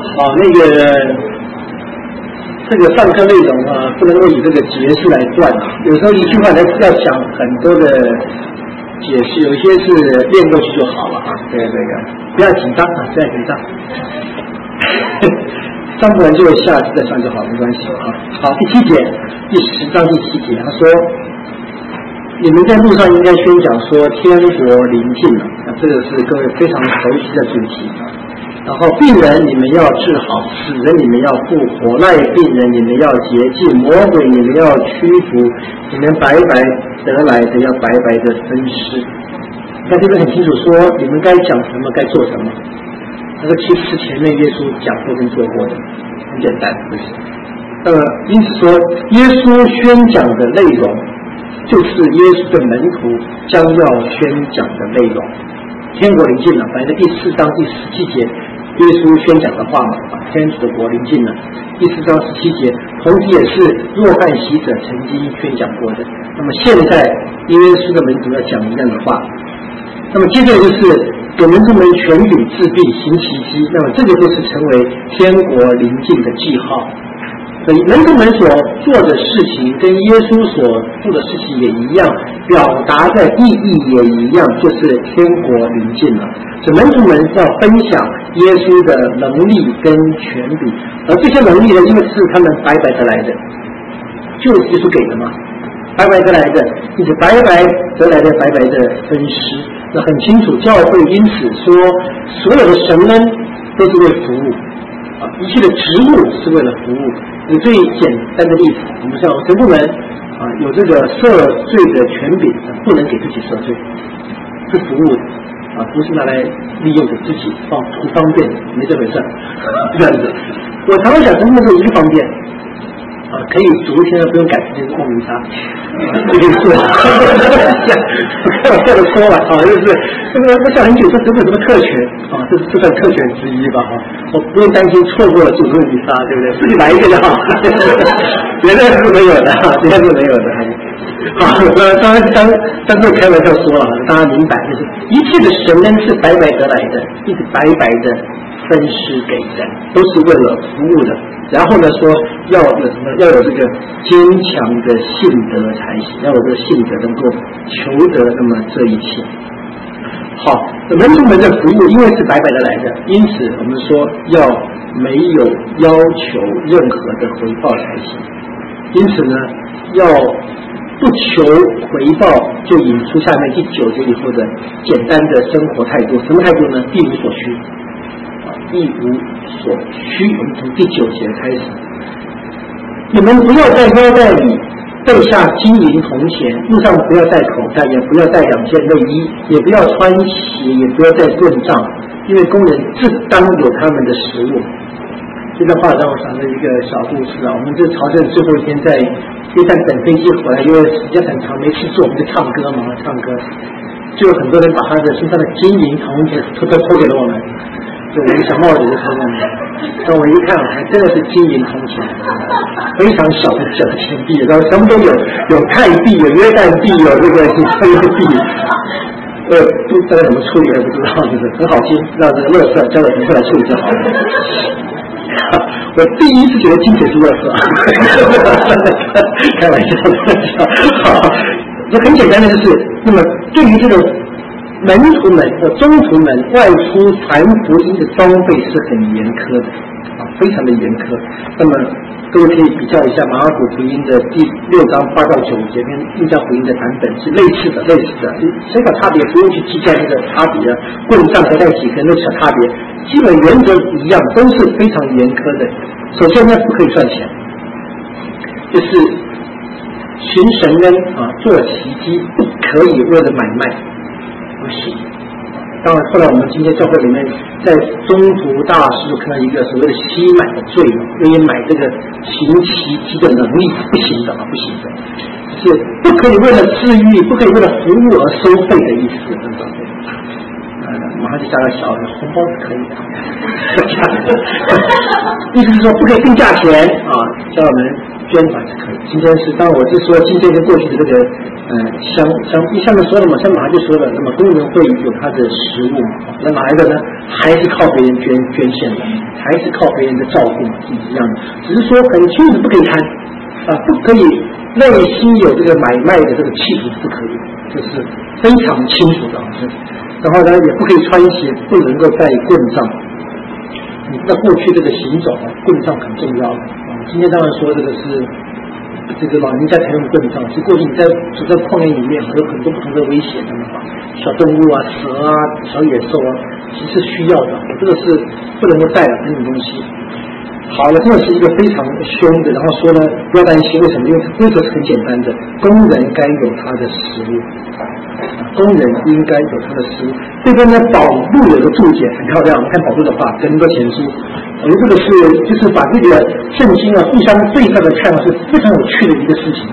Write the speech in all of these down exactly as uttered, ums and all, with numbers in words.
好，那个这个上课内容啊，不能够以这个节数来断啊。有时候一句话呢要想很多的解释，有一些是练过去就好了啊。这个这个不要紧张啊，不要紧张，上不完就下次再上就好，没关系啊。好，第七节，第十章第七节，他说。你们在路上应该宣讲说天国临近了，啊，这个是各位非常熟悉的主题啊。然后病人你们要治好，死人你们要复活，赖病人你们要洁净，魔鬼你们要驱逐，你们白白得来的要白白的分施。在这边很清楚说你们该讲什么，该做什么。那个其实是前面耶稣讲过跟做过的，很简单，不是？那么因此说，耶稣宣讲的内容。就是耶稣的门徒将要宣讲的内容。天国临近了，反正第四章第十七节，耶稣宣讲的话嘛，啊，天主的国临近了。第四章十七节，同时也是若翰洗者曾经宣讲过的。那么现在耶稣的门徒要讲一样的话，那么接着就是有门徒们权柄治病行奇迹，那么这个就是成为天国临近的记号。所以门徒们所做的事情跟耶稣所做的事情也一样，表达的意义也一样，就是天国临近了。所以门徒们要分享耶稣的能力跟权柄，而这些能力呢，因为是他们白白得来的，就是耶稣给的嘛，白白得来的，就是白白得来的白白的分施。那很清楚，教会因此说，所有的神恩都是为服务啊，一切的职务是为了服务。以最简单的例子，我们像神父们啊，有这个赦罪的权柄，不能给自己赦罪，是服务啊，不是拿来利用给自己方图方便，没这回事。这样子，我常常想，神父是一个方便啊，可以逐天不用赶时间光明差，就可以做。开玩笑的说了啊，就是这个我想很久，这有什么特权啊？这是这算特权之一吧？哈，我不用担心错过了主路弥撒，对不对？自己来一个就好，别的是没有的，别的是没有的。好，那当然当当然开玩笑说了，大家明白，就是一切的神恩是白白得来的，一直白白的分施给人，都是为了服务的。然后呢，说要有什么？要有这个坚强的信德才行，要有这个信德能够求得那么这一切。好，门徒们的服务因为是白白的来的，因此我们说要没有要求任何的回报才行。因此呢，要不求回报，就引出下面第九节以后的简单的生活态度。什么态度呢？一无所需。一无所需，我们从第九节开始。你们不要在腰带里带下金银铜钱，路上不要带口袋，也不要带两件内衣，也不要穿鞋，也不要带棍杖，因为工人自当有他们的食物。这段话让我想到一个小故事啊，我们这朝圣最后一天在约旦等飞机回来，因为时间很长没事做，我们就唱歌嘛，唱歌，就有很多人把他的身上的金银铜钱偷偷偷给了我们。就我一小帽子就偷了，但我一看还真的是金银铜钱，非常小的小的钱币，然后什么都有，有泰币，有约旦币，有这个以色列币，呃，不知道怎么处理也不知道，就是很好心，让这个垃圾交给人来处理就好了。我第一次觉得金钱是垃圾，开玩笑，好，这很简单的就是，那么对于这种。门徒们或宗徒们外出传福音的装备是很严苛的啊，非常的严苛。那么各位可以比较一下马尔谷福音的第六章八到九节跟路加福音的版本是类似的，类似的，小小差别不用去计较那个差别，棍杖和带几根都小差别，基本原则一样，都是非常严苛的。首先呢，不可以赚钱，就是行神恩啊，做奇迹，不可以为了买卖。不行，当然，后来我们今天教会里面，在中途大师就看到一个所谓的吸买的罪嘛，愿意买这个行奇迹的能力，不行的啊，不行的，是不可以为了治愈，不可以为了服务而收费的意思，对不对？呃，马上就加个小的红包是可以的，意思是说不可以定价钱啊，叫我们捐款是可以。今天是，当然我是说今天跟过去的这个呃相相一下面说了嘛，像马上就说了，那么工人会有他的食物嘛，那哪来的呢？还是靠别人捐捐献的，还是靠别人的照顾是一样的，只是说很清楚不可以贪啊，不可以内心有这个买卖的这个企图是不可以的，这是非常清楚的啊。然后呢，也不可以穿鞋，不能够带棍杖。你知道过去这个行走啊，棍杖很重要的啊。今天当然说这个是这个老人家才用棍杖，其实过去你在走在旷野里面有很多不同的危险的嘛，小动物啊、蛇啊、小野兽啊，其实需要的，这个是不能够带的这种东西。好了，这是一个非常凶的，然后说呢，不要担心，为什么？因为规则是很简单的，工人该有他的食物，工人应该有他的食物。这边呢，保禄有个注解很漂亮，我们看保禄的话，《哥林多前书》，我觉得这个是就是把这个圣经啊互相对照的看，是非常有趣的一个事情。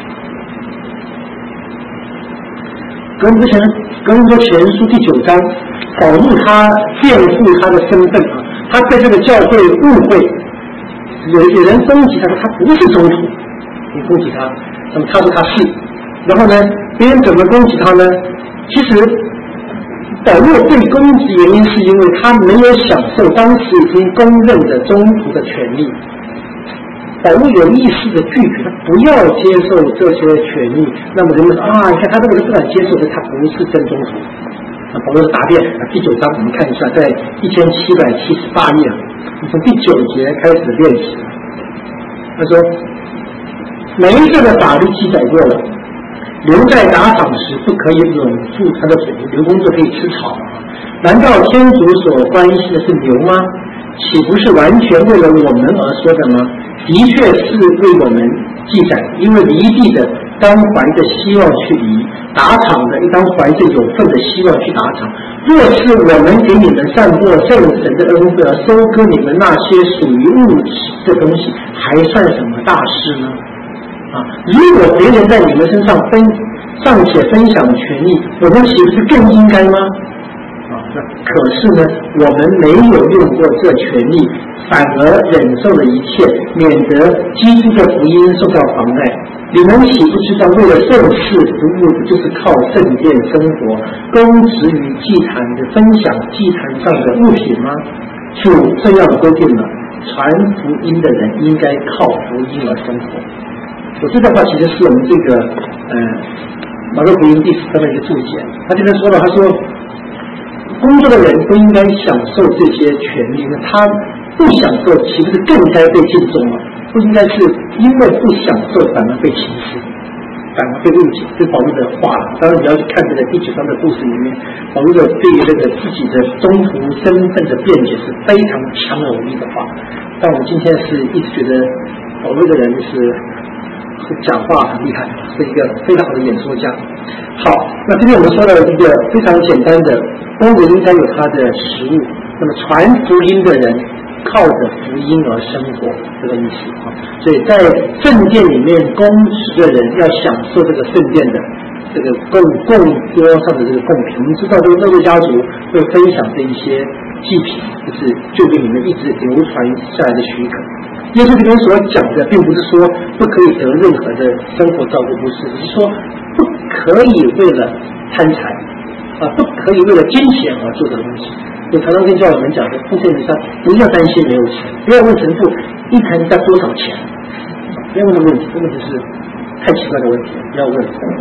哥林多前哥林多前书第九章，保禄他辩护他的身份啊。他在这个教会误会，有有人攻击他说他不是宗徒，你攻击他，那么他说他是，然后呢，别人怎么攻击他呢？其实保罗被攻击原因是因为他没有享受当时已经公认的宗徒的权利。保罗有意识的拒绝，他不要接受这些权利。那么人们说啊，你看他这个人不敢接受的，他不是真宗徒。那保罗的答辩，第九章我们看一下，在一千七百七十八页，从第九节开始练习。他说，每一个的法律记载过了，牛在打场时不可以拢住它的嘴，牛公就可以吃草。难道天主所关心的是牛吗？岂不是完全为了我们而说的吗？的确是为我们记载，因为离地的当怀着希望去离，打场的应当怀着有份的希望去打场。若是我们给你们散播圣神的恩惠而收割你们那些属于物质的东西，还算什么大事呢？啊，如果别人在你们身上分尚且分享权利，我们岂不是更应该吗？啊，那可是呢，我们没有用过这权利，反而忍受了一切，免得基督的福音受到妨碍。你们岂不知道，为了圣事服务，就是靠圣殿生活，供职于祭坛的分享祭坛上的物品吗？主这样规定了，传福音的人应该靠福音而生活。我这段话其实是我们这个呃马可福音第十章的一个注解。他这边说了，他说工作的人不应该享受这些权利，那他不享受岂不是更该被敬重吗？不应该是因为不享受反而被轻视，反而被误解，这是保罗的话。当然你要去看这个第九章的故事里面，保罗的对于这个自己的宗徒身份的辩解是非常强而有力的话。但我们今天是一直觉得保罗的人是讲话很厉害，是一个非常好的演说家。好，那这边我们说到一个非常简单的，工人应该有他的食物，那么传福音的人靠着福音而生活，这个意思啊。所以在圣殿里面供职的人要享受这个圣殿的这个供供桌上的这个贡品。我们知道这个勒位家族会分享这一些祭品，就是就给你们一直流传下来的许可。耶稣这边所讲的，并不是说不可以得任何的生活照顾，不是，只是说不可以为了贪财啊，不可以为了金钱而做的东西。我常常跟教友们讲的，奉献上不要担心没有钱，不要问神父一坛要多少钱，不要问这个问题，这个问题是太奇怪的问题，不要问。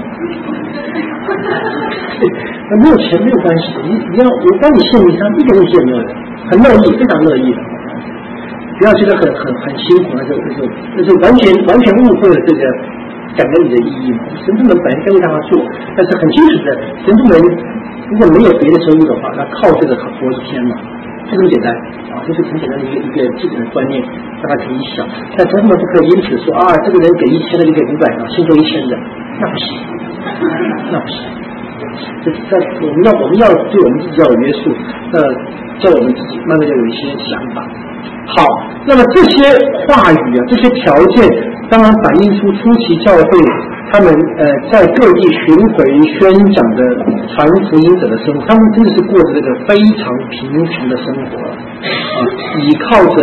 那没有钱没有关系，你你要我帮你献一张，一点问题也没有的，很乐意，非常乐意的。不要觉得很很很辛苦，那就那就那就完全完全误会了这个感恩礼的意义嘛。神父们本来该为大家做，但是很清楚的，神父们如果没有别的收入的话，那靠这个活一天嘛，就这么简单啊，这是很简单的一个一个基本的观念，大家可以想。但神父们不可以因此说啊，这个人给一千的就给五百的，先做一千的，那不行，那不行。这在我们要我们要对我们自己要有约束，那叫我们自己慢慢要有一些想法。好，那么这些话语啊，这些条件，当然反映出初期教会他们呃在各地巡回宣讲的传福音者的生活，他们真的是过着这个非常贫穷的生活啊，依靠着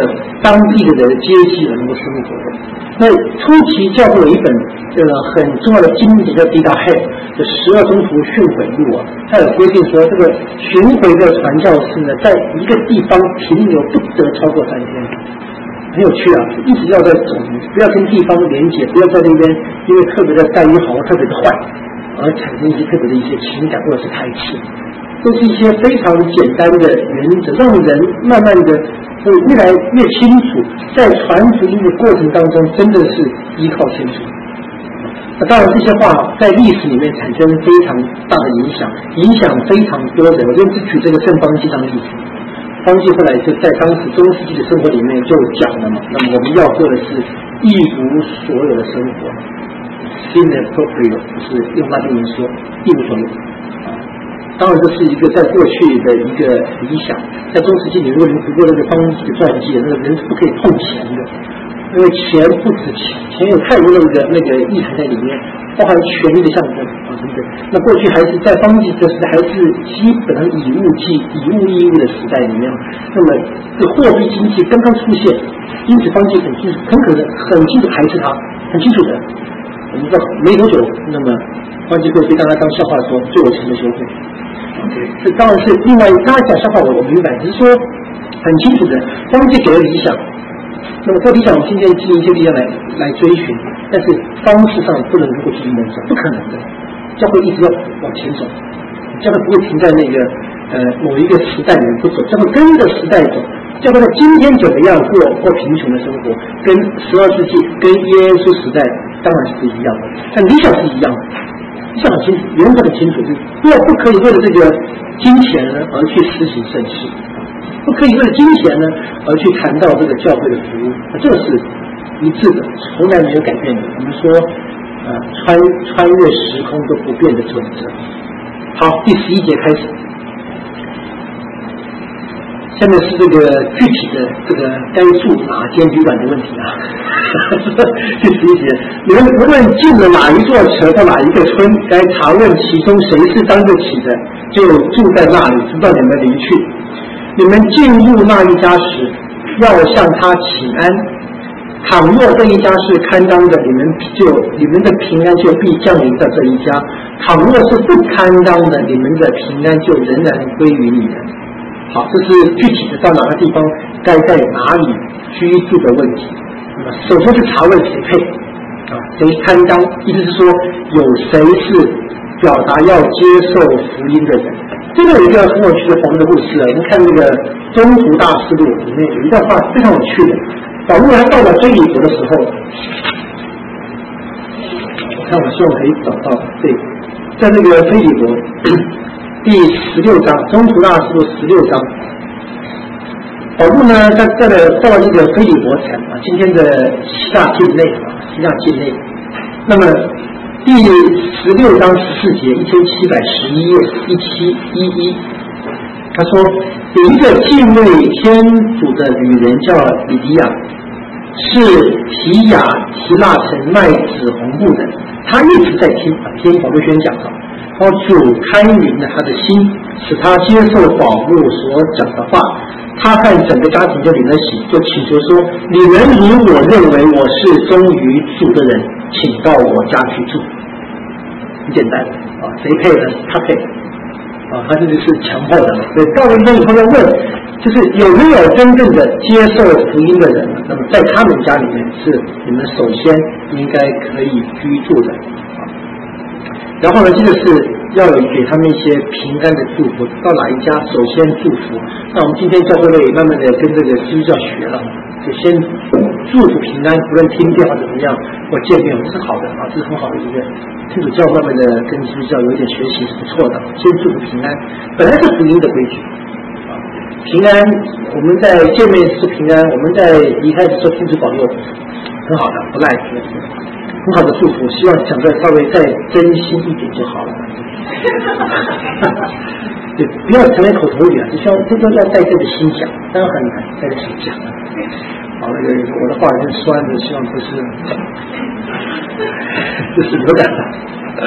当地的人阶级而能够生活的。那初期教会有一本呃很重要的经典叫《迪达海》的十二宗徒训诲录啊，它有规定说，这个巡回的传教士呢，在一个地方停留不得超过三天。很有趣啊，一直要在走，不要跟地方连结，不要在那边因为特别的待遇好，特别的坏，而产生一些特别的一些情感或者是排斥，都是一些非常简单的原则，让人慢慢的会越来越清楚，在传福音的过程当中，真的是依靠天主。那当然，这些话在历史里面产生非常大的影响，影响非常多人。我就只举这个圣方济当例子。方济后来就在当时中世纪的生活里面就讲了嘛，那么我们要过的是一无所有的生活 ，inappropriate， 就是用拉丁文说一无所有。当然，这是一个在过去的一个理想。在中世纪，你如果你读过那个方济的传记，那个人是不可以碰钱的，因为钱不值钱，钱有太多的那个那个意涵在里面，包含权力的象征啊等等。那过去还是在方济的时代，还是基本上以物计、以物易物的时代里面，那么这货币经济刚刚出现，因此方济很清楚、很可能很清楚排斥它，很清楚的。我们知道没多久，那么方济会被大家当笑话说最有钱的修会。这当然是另外大家讲笑话，我我明白，只是说很清楚的，方济给了理想。那么这理想，我们今天尽一些力量来来追寻，但是方式上不能够去梦想，不可能的。教会一直要往前走，教会不会停在那个呃某一个时代里面不走，教会跟着时代走。教会在今天怎么样过过贫穷的生活，跟十二世纪、跟耶稣时代当然是不一样的，但理想是一样的。理想很清楚，原则很清楚，就是不要不可以为了这个金钱呢而去施行圣事。不可以为了金钱呢而去谈到这个教会的服务，这个是一致的，从来没有改变的。我们说，呃，穿穿越时空都不变的准则。好，第十一节开始，下面是这个具体的这个该住哪间旅馆的问题啊。第十一节，你们无论进了哪一座城或哪一个村，该查问其中谁是当得起的，就住在那里，直到你们离去。你们进入那一家时，要向他请安。倘若这一家是堪当的，你们就你们的平安就必降临到这一家；倘若是不堪当的，你们的平安就仍然归于你们。好，这是具体的到哪个地方该在哪里居住的问题。那么，首先是查问谁配啊，谁堪当，意思是说有谁是表达要接受福音的人。这个有一个很有趣的访问的故事啊，我们看那个《中途大师录》里面有一段话非常有趣的。保罗他到了腓立国的时候，我看我希望可以找到，对，在那个腓立国第十六章，《中途大师录》十六章，保罗呢，他在了到了那个腓立国城啊，今天的希腊境内啊，希腊境内，那么。第十六章十四节，一千七百十一页，一七一一。他说，有一个敬畏天主的女人叫以利亚，是提亚希腊城麦子红布的。她一直在听啊听保罗宣讲啊，然后主开明了她的心，使她接受保罗所讲的话。她和整个家庭就领了喜，就请求说：你们如果认为我是忠于主的人，请到我家去住。很简单啊，谁配呢？他配啊，他这就是强迫的嘛。所以到了那以后要问，就是有没有真正的接受福音的人？那么在他们家里面是你们首先应该可以居住的啊。然后呢，这个是要有给他们一些平安的祝福。到哪一家首先祝福？那我们今天教会会慢慢的跟这个基督教学了，就先祝福平安，不论听见或怎么样或见面，这是好的啊，这是很好的一个。天主教慢慢的跟基督教有一点学习是不错的，先祝福平安，本来是福音的规矩啊。平安，我们在见面是平安，我们在离开的时候天主保佑，很好的，不赖，很好的祝福。希望讲的稍微再真心一点就好了。对，不要成为口头语啊，就像这都要带这个心讲，当然很难带着心讲。好，那个我的话有点酸的，希望不是，这是有感的。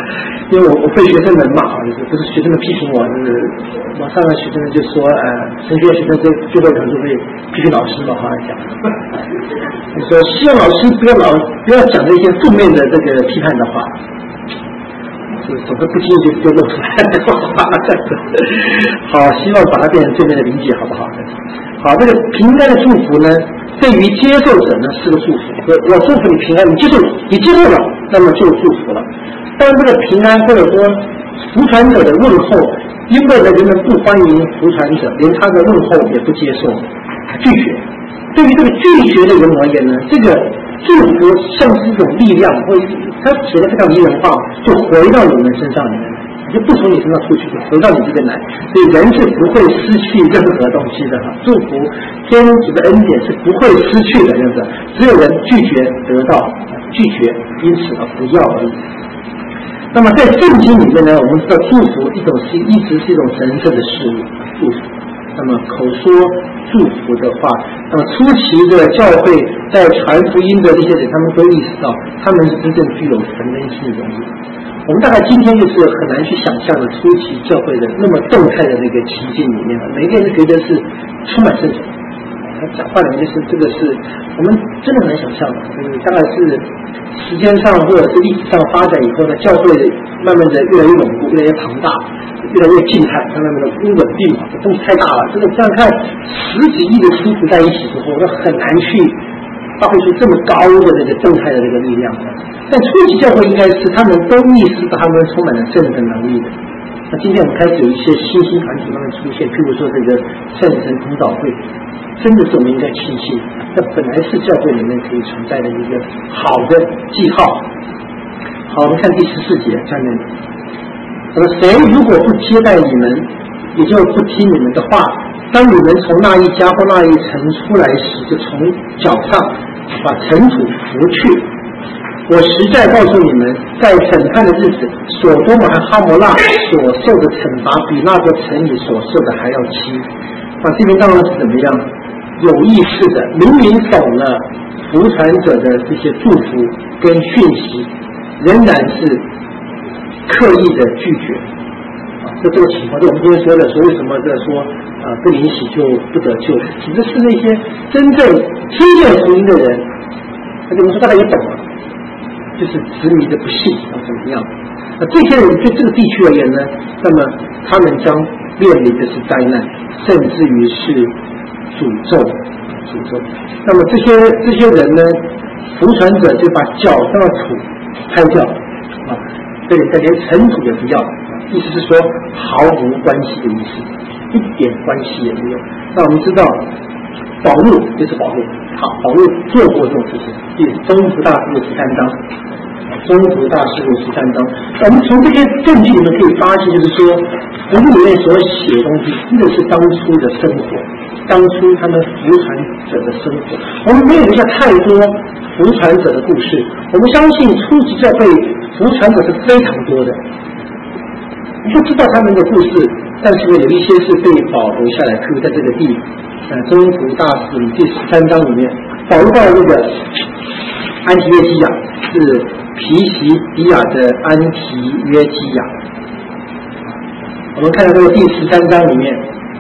因为我我被学生们骂啊，就是不是学生们批评我，就是我上个学生们就说，呃，神学院学生最最后可能就会批评老师嘛，好像讲，就说希望老师不要老不要讲那些负面的这个批判的话，就总是不经意就就露出来的话，好，希望把它变成正面的理解，好不好？好，这个平安的祝福呢，对于接受者呢是个祝福，我祝福你平安，你接受，你接受了，那么就祝福了。但这个平安或者说服传者的问候，因为呢人们不欢迎服传者，连他的问候也不接受，拒绝。对于这个拒绝的人而言呢，这个祝福像是一种力量，或他写的非常迷人化，就回到你们身上里面，就不从你身上出去，就回到你这边来。所以人是不会失去任何东西的哈，祝福天主的恩典是不会失去的，这样子，只有人拒绝得到，拒绝因此而不要而已。那么在圣经里面呢，我们知道祝福一种是一直是一种神圣的事物，祝福。那么口说祝福的话，那么初期的教会在传福音的这些人，他们都意识到他们是真正具有神恩性的人。我们大概今天就是很难去想象的初期教会的那么动态的那个情境里面，每个人都觉得是充满圣神。他讲话里面就是这个是我们真的很难想象的，就是大概是时间上或者是历史上发展以后呢，教会慢慢的越来越稳固，越来越庞大，越来越静态，慢慢的不稳定嘛，这东西太大了。这个这样看，十几亿的基督徒在一起之后，那很难去发挥出这么高的这个动态的这个力量。但初期教会应该是他们都意识到他们充满了圣神能力的。那今天我们开始有一些新兴团体慢慢出现，譬如说这个圣神同祷会，真的是我们应该庆幸，这本来是教会里面可以存在的一个好的记号。好，我们看第十四节下面，那么谁如果不接待你们，也就不听你们的话，当你们从那一家或那一城出来时，就从脚上把尘土拂去。我实在告诉你们，在审判的日子，所多玛和哈摩拉所受的惩罚，比那个城里所受的还要轻。啊，这边当然是怎么样？有意识的，明明懂了服传者的这些祝福跟讯息，仍然是刻意的拒绝。啊，这这个情况，就我们今天说的，说为什么在说啊不领洗就不得救，其实是那些真正听见福音的人，那我们说大家也懂了。就是执迷的不信啊，怎么样？那这些人对这个地区而言呢，那么他们将面临的是灾难，甚至于是诅咒，诅咒。那么这些这些人呢，服传者就把脚上的土拍掉啊，对，连尘土也不要，意思是说毫无关系的意思，一点关系也没有。那我们知道，保禄就是保禄，好，保禄做过这种事情，也是中途大事的十三章。中途大事录十三章，我们从这些证据里面可以发现，就是说福音里面所写的东西，真的是当初的生活，当初他们服传者的生活。我们没有留下太多服传者的故事，我们相信初期教会服传者是非常多的，不知道他们的故事，但是呢，有一些是被保留下来，譬如在这个地，呃，中途大事里第十三章里面，保留到那个安提约基亚是皮西底亚的安提约基亚。我们看到这个第十三章里面，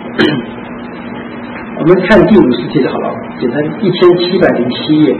我们看第五十节就好了，简单一千七百零七页，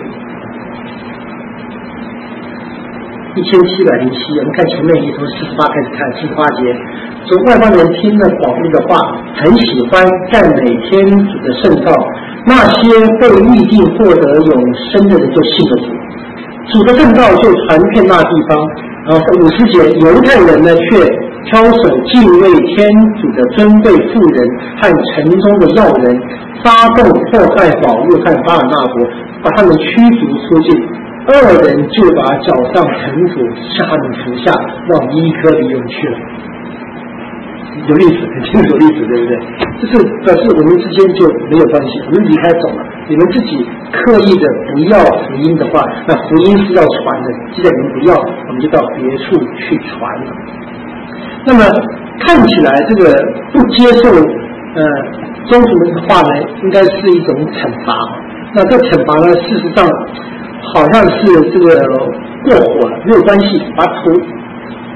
一千七百零七页。我们看前面一从四十八开始看，四十八节说外邦人听了保禄的话，很喜欢赞美天主的圣道，那些被预定获得永生的人就信了主。主的正道就传遍那地方，然后五十节，犹太人呢却挑手敬畏天主的尊贵妇人和城中的要人，发动迫害保禄和巴尔纳伯，把他们驱逐出境。二人就把脚上尘土向他们服下，往伊科里永去了。有历史，很清楚历史，对不对？就是表示我们之间就没有关系，我们离开走了。你们自己刻意的不要福音的话，那福音是要传的。既然你们不要，我们就到别处去传了。那么看起来这个不接受呃宗徒的话呢，应该是一种惩罚。那这惩罚呢，事实上好像是这个过火了，没有关系，把土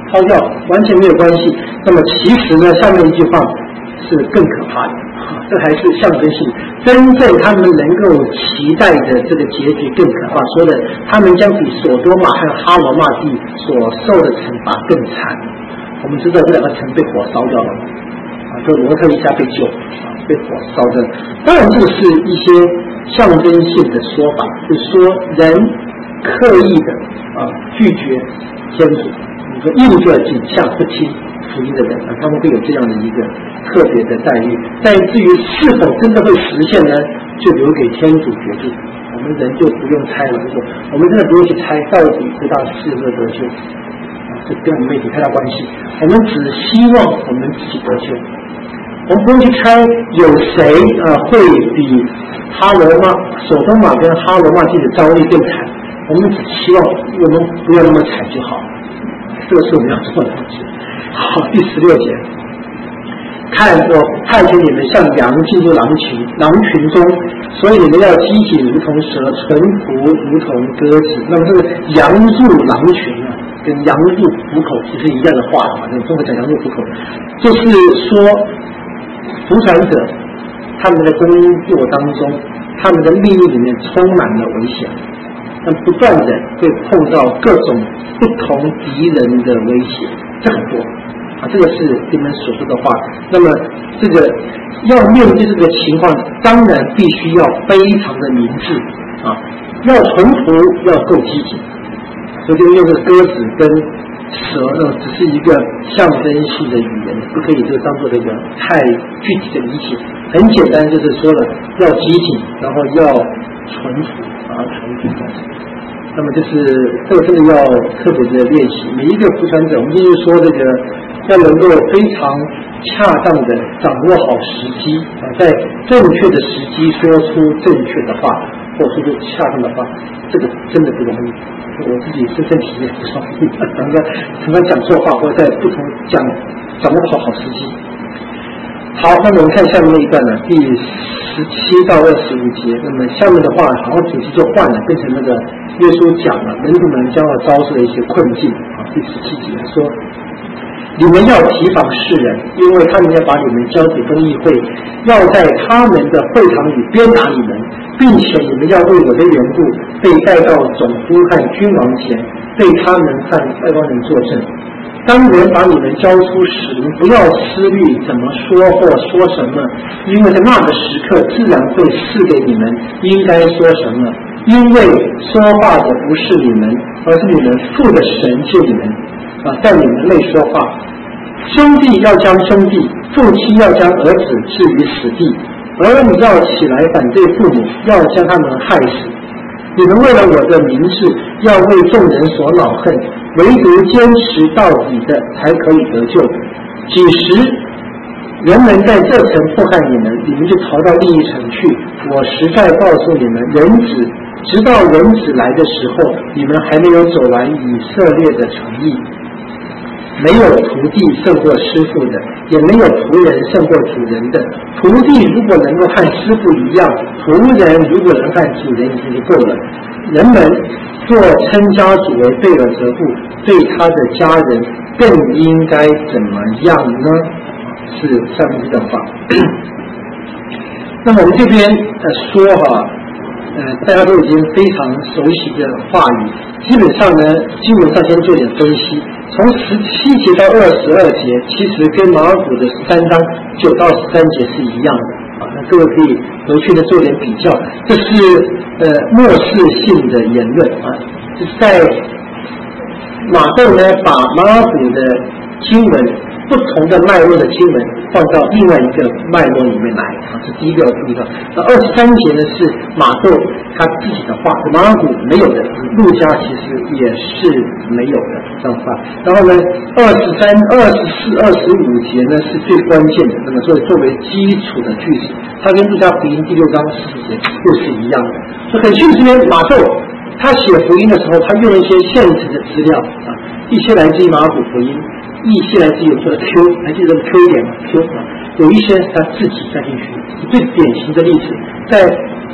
抛掉完全没有关系。那么其实呢，下面一句话是更可怕的，这还是象征性。真正他们能够期待的这个结局更可怕，说的他们将比索多玛和哈罗玛地所受的惩罚更惨。我们知道这两个城被火烧掉了，啊，就罗特一家被救，啊，被火烧掉。当然，这个是一些象征性的说法，就是说人刻意的啊拒绝天主，你说硬着颈项不听福音的人，他们会有这样的一个特别的待遇。但至于是否真的会实现呢，就留给天主决定。我们人就不用猜了，如果我们真的不用去猜到底这大是否得救，啊，这跟我们没有太大关系。我们只希望我们自己得救。我们不用去猜有谁啊会比哈罗玛、索多玛跟哈罗玛地的遭遇更惨。我们只希望我们不要那么惨就好，这个是我们要做的东西。好，第十六节，看我派遣你们像羊进入狼群，狼群中，所以你们要机警如同蛇，淳朴如同鸽子。那么这个羊入狼群啊，跟羊入虎口其实一样的话嘛，中国讲羊入虎口，就是说福传者他们的工作当中，他们的命运里面充满了危险，但不断的会碰到各种不同敌人的威胁，这很多啊，这个是你们所说的话。那么这个要面对这个情况，当然必须要非常的明智啊，要淳朴，要够积极。所以就用这个鸽子跟蛇呢，只是一个象征性的语言，不可以就当做这个太具体的理解。很简单，就是说了要激进，然后要淳朴啊，淳朴的。那么就是这个真的要特别的练习。每一个福传者，我们就是说这个要能够非常恰当的掌握好时机啊，在正确的时机说出正确的话，或者说出恰当的话，这个真的不容易。我自己深深体验不容易，常常常常讲错话，或者在不同讲掌握不好好时机。好，那么我们看下面那一段呢，第十七到二十五节。那么下面的话，好像主题就换了，变成那个耶稣讲了门徒们将要遭受的一些困境啊。第十七节说，你们要提防世人，因为他们要把你们交给公议会，要在他们的会堂里鞭打你们，并且你们要为我的缘故被带到总督和君王前，对他们和外邦人作证。当人把你们交出时，不要思虑怎么说或说什么，因为在那个时刻自然会赐给你们应该说什么。因为说话的不是你们，而是你们父的神借你们啊，在你们内说话。兄弟要将兄弟，父亲要将儿子置于死地，儿女要起来反对父母，要将他们害死。你们为了我的名字，要为众人所恼恨，唯独坚持到底的才可以得救。几时人们在这城迫害你们，你们就逃到另一城去。我实在告诉你们，人子直到人子来的时候，你们还没有走完以色列的诚意。没有徒弟胜过师傅的，也没有仆人胜过主人的。徒弟如果能够和师傅一样，仆人如果能和主人已经就够了。人们若称家主为贝尔泽布，对他的家人更应该怎么样呢？是上面这段话。那么我们这边呃说哈，呃大家都已经非常熟悉的话语，基本上呢经文上先做点分析。从十七节到二十二节，其实跟马尔谷的十三章九到十三节是一样的啊。那各位可以回去的做点比较，这是呃末世性的言论啊，就是在马窦呢把马尔谷的经文不同的脉络的经文放到另外一个脉络里面来啊，这第一个要注意到。那二十三节呢是马窦他自己的话，马尔谷没有的，路加其实也是没有的这样话。然后呢，二十三、二十四、二十五节呢是最关键的，那么作为作为基础的句子，它跟路加福音第六章四十节又是一样的。所以很幸运，这边马窦他写福音的时候，他用了一些现实的资料啊，一些来自于马尔谷福音。一些来自于我说的 Q， 还记得 Q 点吗 ？Q 啊，有一些是他自己加进去。最典型的例子，在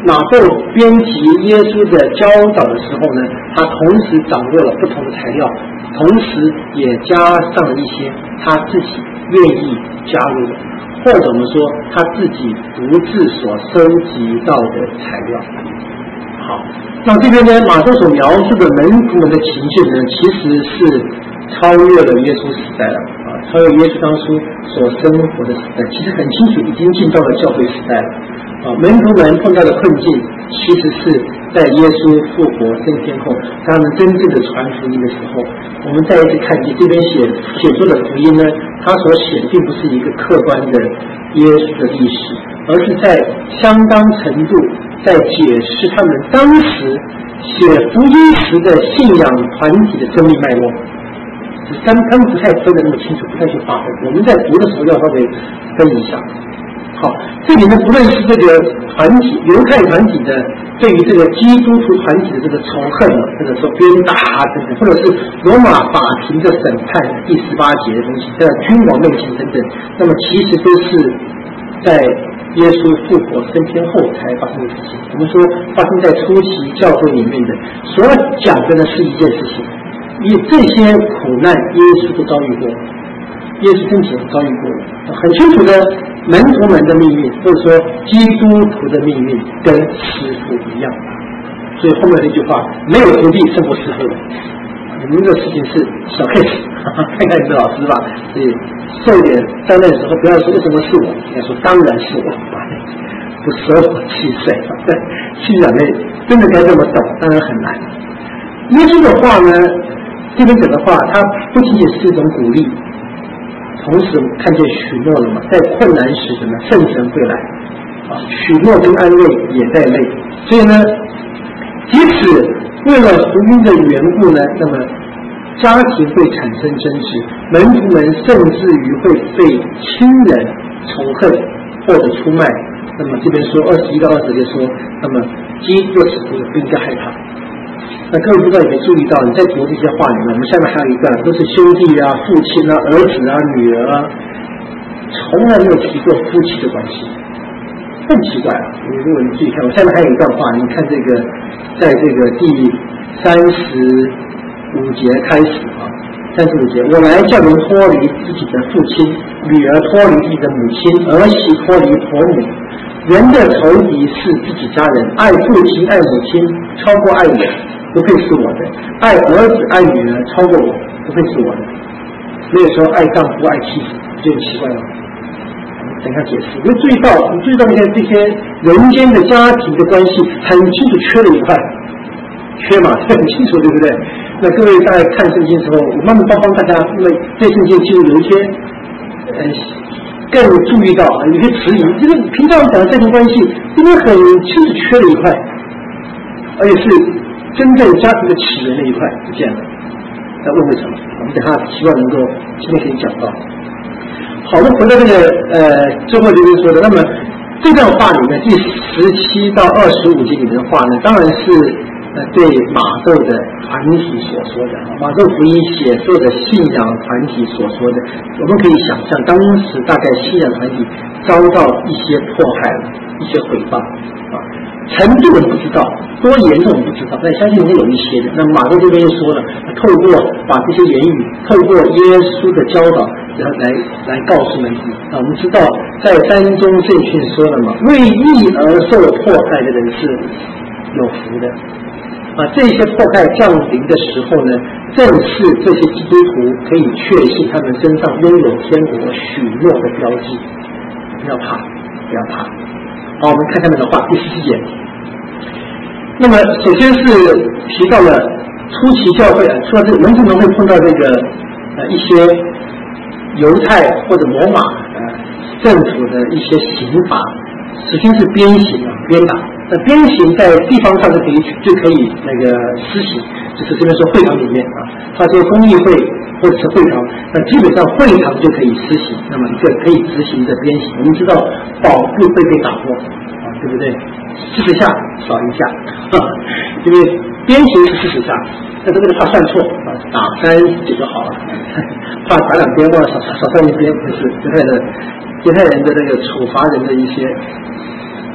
马窦编辑耶稣的教导的时候呢，他同时掌握了不同的材料，同时也加上了一些他自己愿意加入的，或者我们说他自己独自所收集到的材料。好，那这边呢，马窦所描述的门徒们的情境呢，其实是超越了耶稣时代了啊，超越耶稣当初所生活的时代，其实很清楚已经进到了教会时代了啊。门徒们碰到的困境，其实是在耶稣复活升天后，他们真正的传福音的时候，我们再一次看见这边写写作的福音呢，他所写的并不是一个客观的耶稣的历史，而是在相当程度在解释他们当时写福音时的信仰团体的生命脉络。他们他们不太分得那么清楚，不太去发挥。我们在读的时候要稍微分一下。好，这里面不论是这个团体犹太团体的对于这个基督徒团体的这个仇恨，或者说鞭打等等，或者是罗马法庭的审判第十八节的东西，在君王面前等等，那么其实都是在耶稣复活升天后才发生的事情。我们说发生在初期教会里面的，所要讲的呢是一件事情。以这些苦难，耶稣都遭遇过，耶稣身体也遭遇过，很清楚的门徒们的命运，或者说基督徒的命运跟师父一样。所以后面那句话，没有徒弟胜过师父的。你们这个事情是小 case， 看看你的老师吧。所以受一点灾难的时候，不要说为什么是我，要说当然是我，不舍我七岁，七长辈真的该这么懂，当然很难。耶稣的话呢？这边讲的话，它不仅仅是一种鼓励，同时看见许诺了嘛，在困难时什么圣神会来啊，许诺跟安慰也在内，所以呢，即使为了福音的缘故呢，那么家庭会产生争执，门徒们甚至于会被亲人仇恨或者出卖。那么这边说二十一到二十节说，那么基督的使徒不应该害怕。那各位不知道有没有注意到，你在读这些话里面，我们下面还有一段都是兄弟啊、父亲啊、儿子啊、女儿啊，从来没有提过夫妻的关系，更奇怪了。如果你注意看，我下面还有一段话，你看这个，在这个第三十五节开始啊，三十五节，我来叫人脱离自己的父亲，女儿脱离自己的母亲，儿媳脱离婆母。人的仇敌是自己家人，爱父亲爱母亲超过爱我，不配是我的；爱儿子爱女儿超过我，不配是我的。没有说爱丈夫爱妻子，这很奇怪吗？等一下解释。你注意到，你注意到那些这些人间的家庭的关系，很清楚缺了一块，缺嘛，这很清楚，对不对？那各位在看圣经的时候，我慢慢帮帮大家，因为对圣经其实有一些呃。更注意到有些词语，这个平常讲的家庭关系，这边很清楚缺了一块，而且是真正家庭的起源那一块不见了。要问为什么？我们等下希望能够今天可以讲到。好的，回到这个呃最后这边说的，那么这段话里面第十七到二十五节里面的话呢，当然是呃对马窦的团体所说的，马窦福音写作的信仰团体所说的，我们可以想象当时大概信仰团体遭到一些迫害了，一些毁谤啊，程度我们不知道，多严重我们不知道，但相信会有一些的。那马窦这边又说了，透过把这些言语，透过耶稣的教导，然后来来告诉门徒。那我们知道，在山中圣训说了嘛，为义而受迫害的人是有福的。啊，这些迫害降临的时候呢，正是这些基督徒可以确信他们身上拥有天国许诺的标记。不要怕，不要怕。好，我们看下面的话，第十七节。那么，首先是提到了初期教会，说这门徒们会碰到这个呃一些犹太或者罗马呃政府的一些刑罚，首先是鞭刑啊，鞭打。那鞭刑在地方上就可以就可以那个施行，就是这边说会堂里面啊，他说公议会或者是会堂，那基本上会堂就可以施行，那么一个可以执行的鞭刑。我们知道保护会被打破啊，对不对？四十下少一下啊，因为鞭刑是四十下，但是这个怕算错啊，打三十就好了，怕打两边或者少少算一边，就是犹太的犹太人的那个处罚人的一些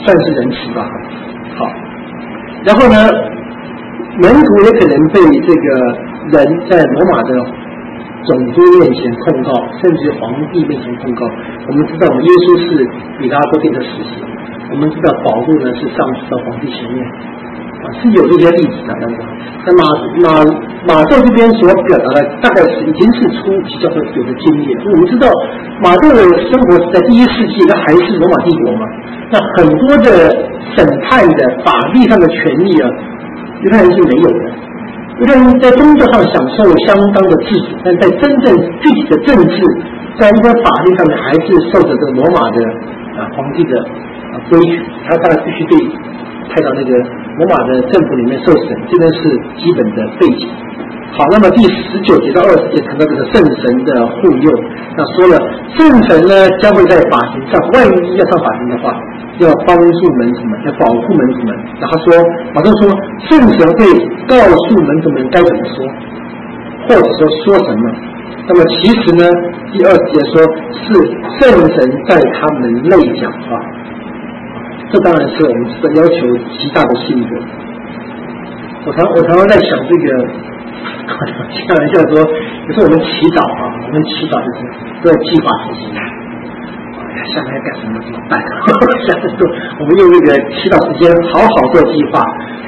算是仁慈吧。好，然后呢，门徒也可能被这个人在罗马的总督面前控告，甚至皇帝面前控告。我们知道，耶稣是比拉多定的死刑，我们知道保罗呢是上诉到皇帝前面，啊，是有这些例子的。那马马马窦这边所表达的，大概是已经是初期教会有的经验。我们知道，马窦的生活是在第一世纪，那还是罗马帝国嘛，那很多的审判的法律上的权利啊，犹太人是没有的。犹太人在宗教上享受相当的自主，但在真正具体的政治，在一些法律上面，还是受着这个罗马的啊皇帝的啊规矩，他他必须被派到那个罗马的政府里面受审，这个是基本的背景。好，那么第十九节到二十节谈到这个圣神的护佑，那说了圣神呢将会在法庭上，万一要上法庭的话，要帮助门徒们，要保护门徒们。然后说，马上说圣神会告诉门徒们该怎么说，或者说说什么。那么其实呢，第二节说是圣神在他们内讲话，这当然是我们的要求极大的性格。我常我常常在想这个。开玩笑说，有时候我们祈祷啊，我们祈祷就是都要计划执行。哎呀，下面要干什么怎么办？下面说我们用那个祈祷时间好好做计划。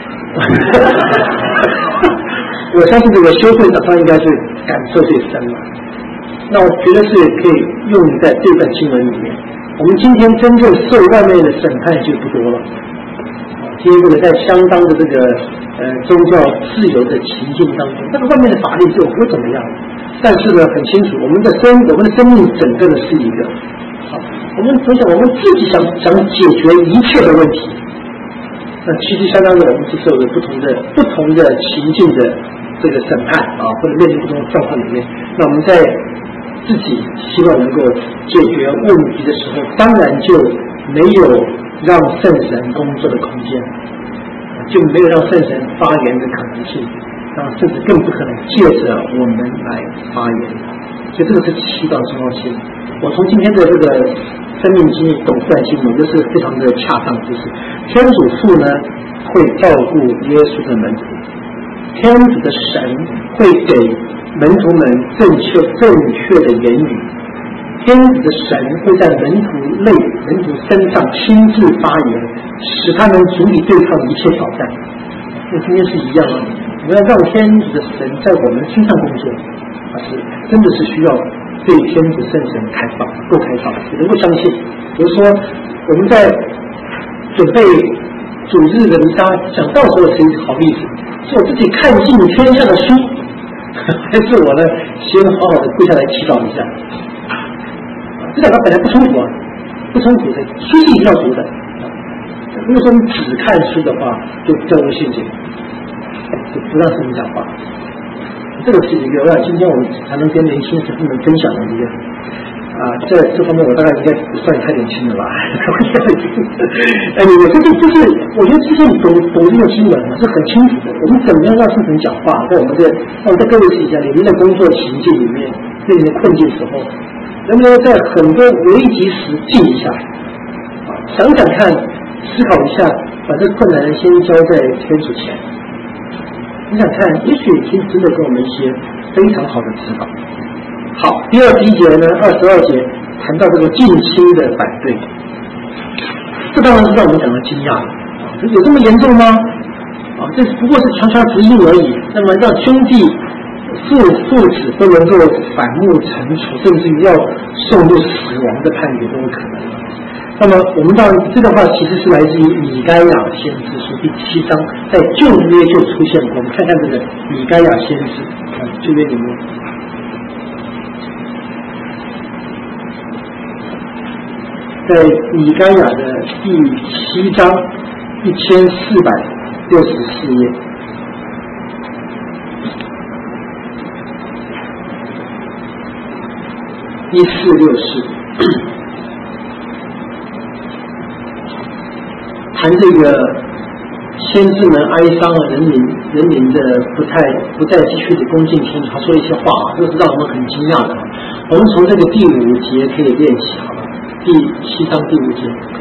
我相信这个修会长他应该是感受最深了。那我觉得是可以用在这段经文里面。我们今天真正受外面的审判就不多了。今天这个在相当的这个呃宗教自由的情境当中，那个外面的法律就不怎么样，但是呢很清楚，我们的生我们的生命整个的是一个好，我们从小我们自己想想解决一切的问题，那其实相当于我们是受着不同的不同的情境的这个审判啊，或者面对不同的状况里面，那我们在自己希望能够解决问题的时候，当然就没有让圣神工作的空间，就没有让圣神发言的可能性，那甚至更不可能借着我们来发言。所以这个是祈祷重要性。我从今天的这个生命经历懂出来经文，就是非常的恰当，就是天主父呢会照顾耶稣的门徒，天主的神会给门徒们正确正确的言语。天主的神会在门徒内、门徒身上亲自发言，使他们足以对抗一切挑战。跟今天是一样的，我们要让天主的神在我们身上工作，啊，是真的是需要对天主圣神开放，够开放，也能够相信。比如说，我们在准备主日的弥撒，讲到时候是一个好例子，是我自己看尽天下的书，还是我呢先好好的跪下来祈祷一下？这两个本来不冲突啊，不冲突的，书是一定要读的。如果说你只看书的话，就掉入陷阱，就不让圣人讲话。这个是一个，我想今天我们才能跟年轻人们分享的一个啊，在这方面我大概应该不算太年轻了吧？哎，你这个就是，我觉得这是懂懂这个经文啊，是很清楚的。我们怎么样让圣人讲话，在我们的让我们在各位试一下，你们的工作情境里面，在你们困境时候。能不能在很多危急时静一下，啊，想想看，思考一下，把这困难先交在天主前。你想看，也许天主真的给我们一些非常好的指导。好，第二十一节呢，二十二节谈到这个近亲的反对，这当然是让我们感到惊讶的，啊，有这么严重吗？啊，这不过是强强直入而已。那么让兄弟。父父子都能够反目成仇，甚至于要送入死亡的判决都有可能。那么我们当然这个话其实是来自于米该亚先知书第七章，在旧约就出现过。我们看看这个米该亚先知啊，旧约里面，在米该亚的第七章一千四百六十四页。一四六四，谈这个先知们哀伤了人民人民的不太不再继续的恭敬天主，他说一些话啊，这是让我们很惊讶的。我们从这个第五节可以练习，好了，第七章第五节，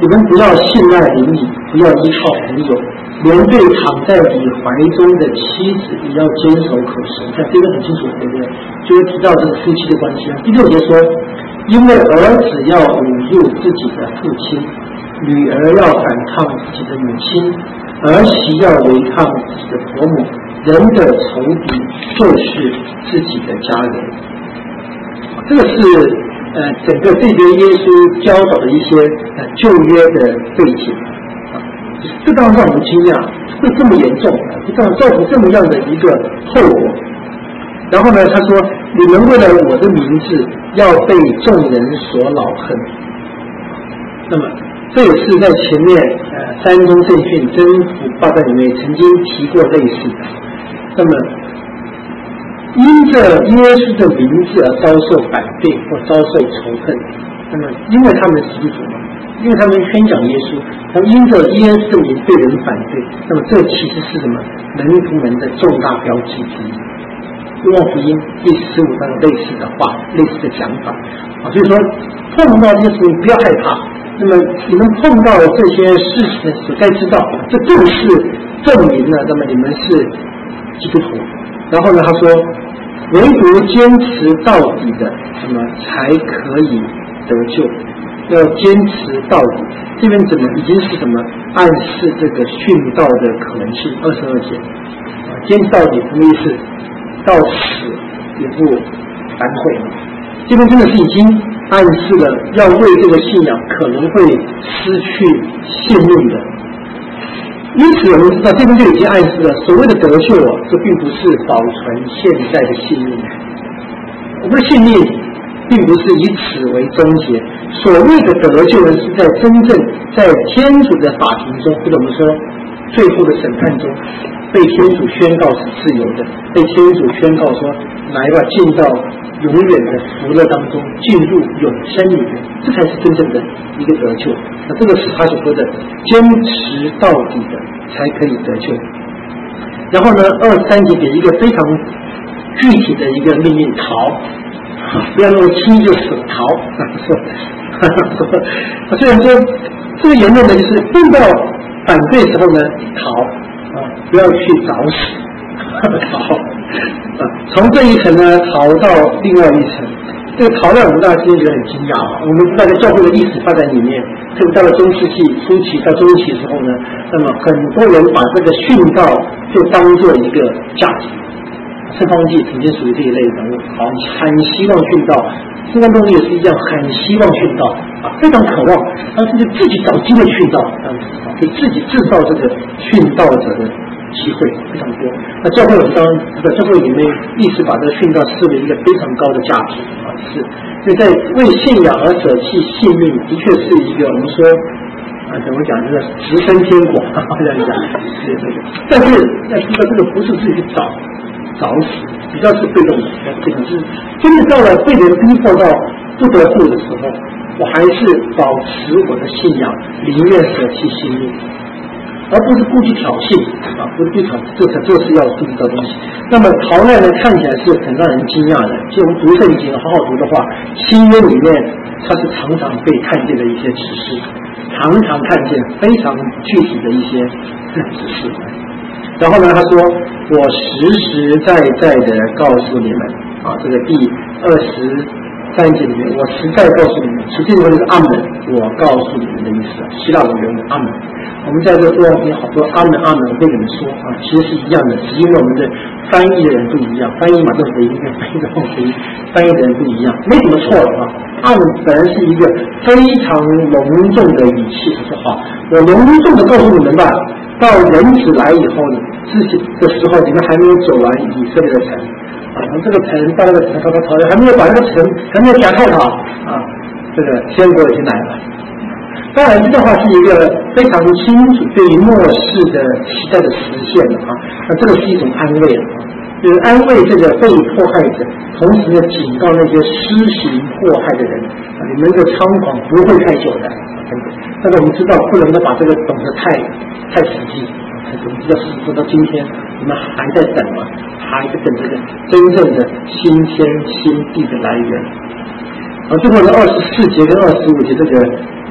你们不要信赖邻里，不要依靠朋友，连对躺在你怀中的妻子也要坚守口舌。看这个很清楚，对不对？就会提到这个夫妻的关系啊。第六节说，因为儿子要侮辱自己的父亲，女儿要反抗自己的母亲，儿媳要违抗自己的婆母，人的仇敌就是自己的家人。这个是呃整个这节耶稣教导的一些呃旧约的背景啊，这当然让我们惊讶，会这么严重，会这样造成这么样的一个后果。然后呢，他说：“你们为了我的名字，要被众人所恼恨。”那么这也是在前面呃山东圣训征服报道里面曾经提过类似的。那么因着耶稣的名字而遭受反对或遭受仇恨，那么因为他们是基督徒嘛，因为他们宣讲耶稣，而因着耶稣的名被人反对，那么这其实是什么？门徒们的重大标记之一。约翰福音第十五章类似的话，类似的讲法啊，所以说碰到这些事情不要害怕。那么你们碰到这些事情的时候，该知道这正是证明了，那么你们是基督徒。然后呢，他说，唯独坚持到底的，那么才可以得救。要坚持到底，这边怎么已经是什么暗示这个殉道的可能性？二十二节，啊，坚持到底什么意思？到死也不反悔。这边真的是已经暗示了要为这个信仰可能会失去性命的。因此我们知道这边就已经暗示了，所谓的得救啊，这并不是保存现在的性命，我们的性命并不是以此为终结。所谓的得救呢，是在真正在天主的法庭中，或者我们说最后的审判中，被天主宣告是自由的，被天主宣告说来吧，进到永远的福乐当中，进入永生里面，这才是真正的一个得救。那这个是他所说的坚持到底的才可以得救。然后呢，二十三节给一个非常具体的一个命令，逃，不要那么轻易就死逃。说虽然说这个言论呢，就是碰到反对时候呢逃啊，不要去找死，逃啊，从这一层呢逃到另外一层。这个逃让我们大家今天觉得很惊讶啊！我们知道在教会的历史发展里面，特别到了中世纪初期到中期的时候呢，那么很多人把这个殉道就当做一个价值。圣方济曾经属于这一类人物，好，很希望殉道。圣方济也是一样，很希望殉道啊，非常渴望，但是就自己找机会殉道，这样子啊，给自己制造这个殉道者的机会非常多。那教会我们当然这个教会里面一直把这个殉道视为一个非常高的价值啊，是所以在为信仰而舍弃性命，的确是一个我们说啊怎么讲，这个直升天国这样讲，是这个。但是要知道这个不是自己去找找死，比较是被动的，被动是真的到了被人逼迫到不得不的时候，我还是保持我的信仰，宁愿舍弃性命。而不是故意挑衅啊，不是故意挑衅，这才这是要注意到东西。那么逃难呢，看起来是很让人惊讶的。就我们读圣经好好读的话，新约里面它是常常被看见的一些指示，常常看见非常具体的一些指示。然后呢，他说：“我实实在在的告诉你们啊，这个第二十三节里面，我实在告诉你们，实际上就是阿门，我告诉你们的意思。希腊文原文阿门。我们在这个中文里面好多阿门阿门，我跟你们说啊，其实是一样的，只因为我们的翻译的人不一样，翻译马太福音跟翻译的后福音翻译的人不一样，没什么错了啊。阿门本来是一个非常隆重的语气，说好，我隆重的告诉你们吧，到人子来以后呢，之前的时候你们还没有走完以色列的城啊，从这个城到那个城，到他讨厌还没有把这个城还没有打透它啊，这个天国已经来了。当然，这句话是一个非常清楚对于末世的期待的实现啊，那这个是一种安慰啊，就是安慰这个被迫害者，同时呢警告那些施行祸害的人啊，你们的猖狂不会太久的啊，等等。但是我们知道不能够把这个懂得太太实际啊，我们知道事情说到今天，我们还在等嘛，还在等这个真正的新天新地的来源。啊，最后的二十四节跟二十五节这个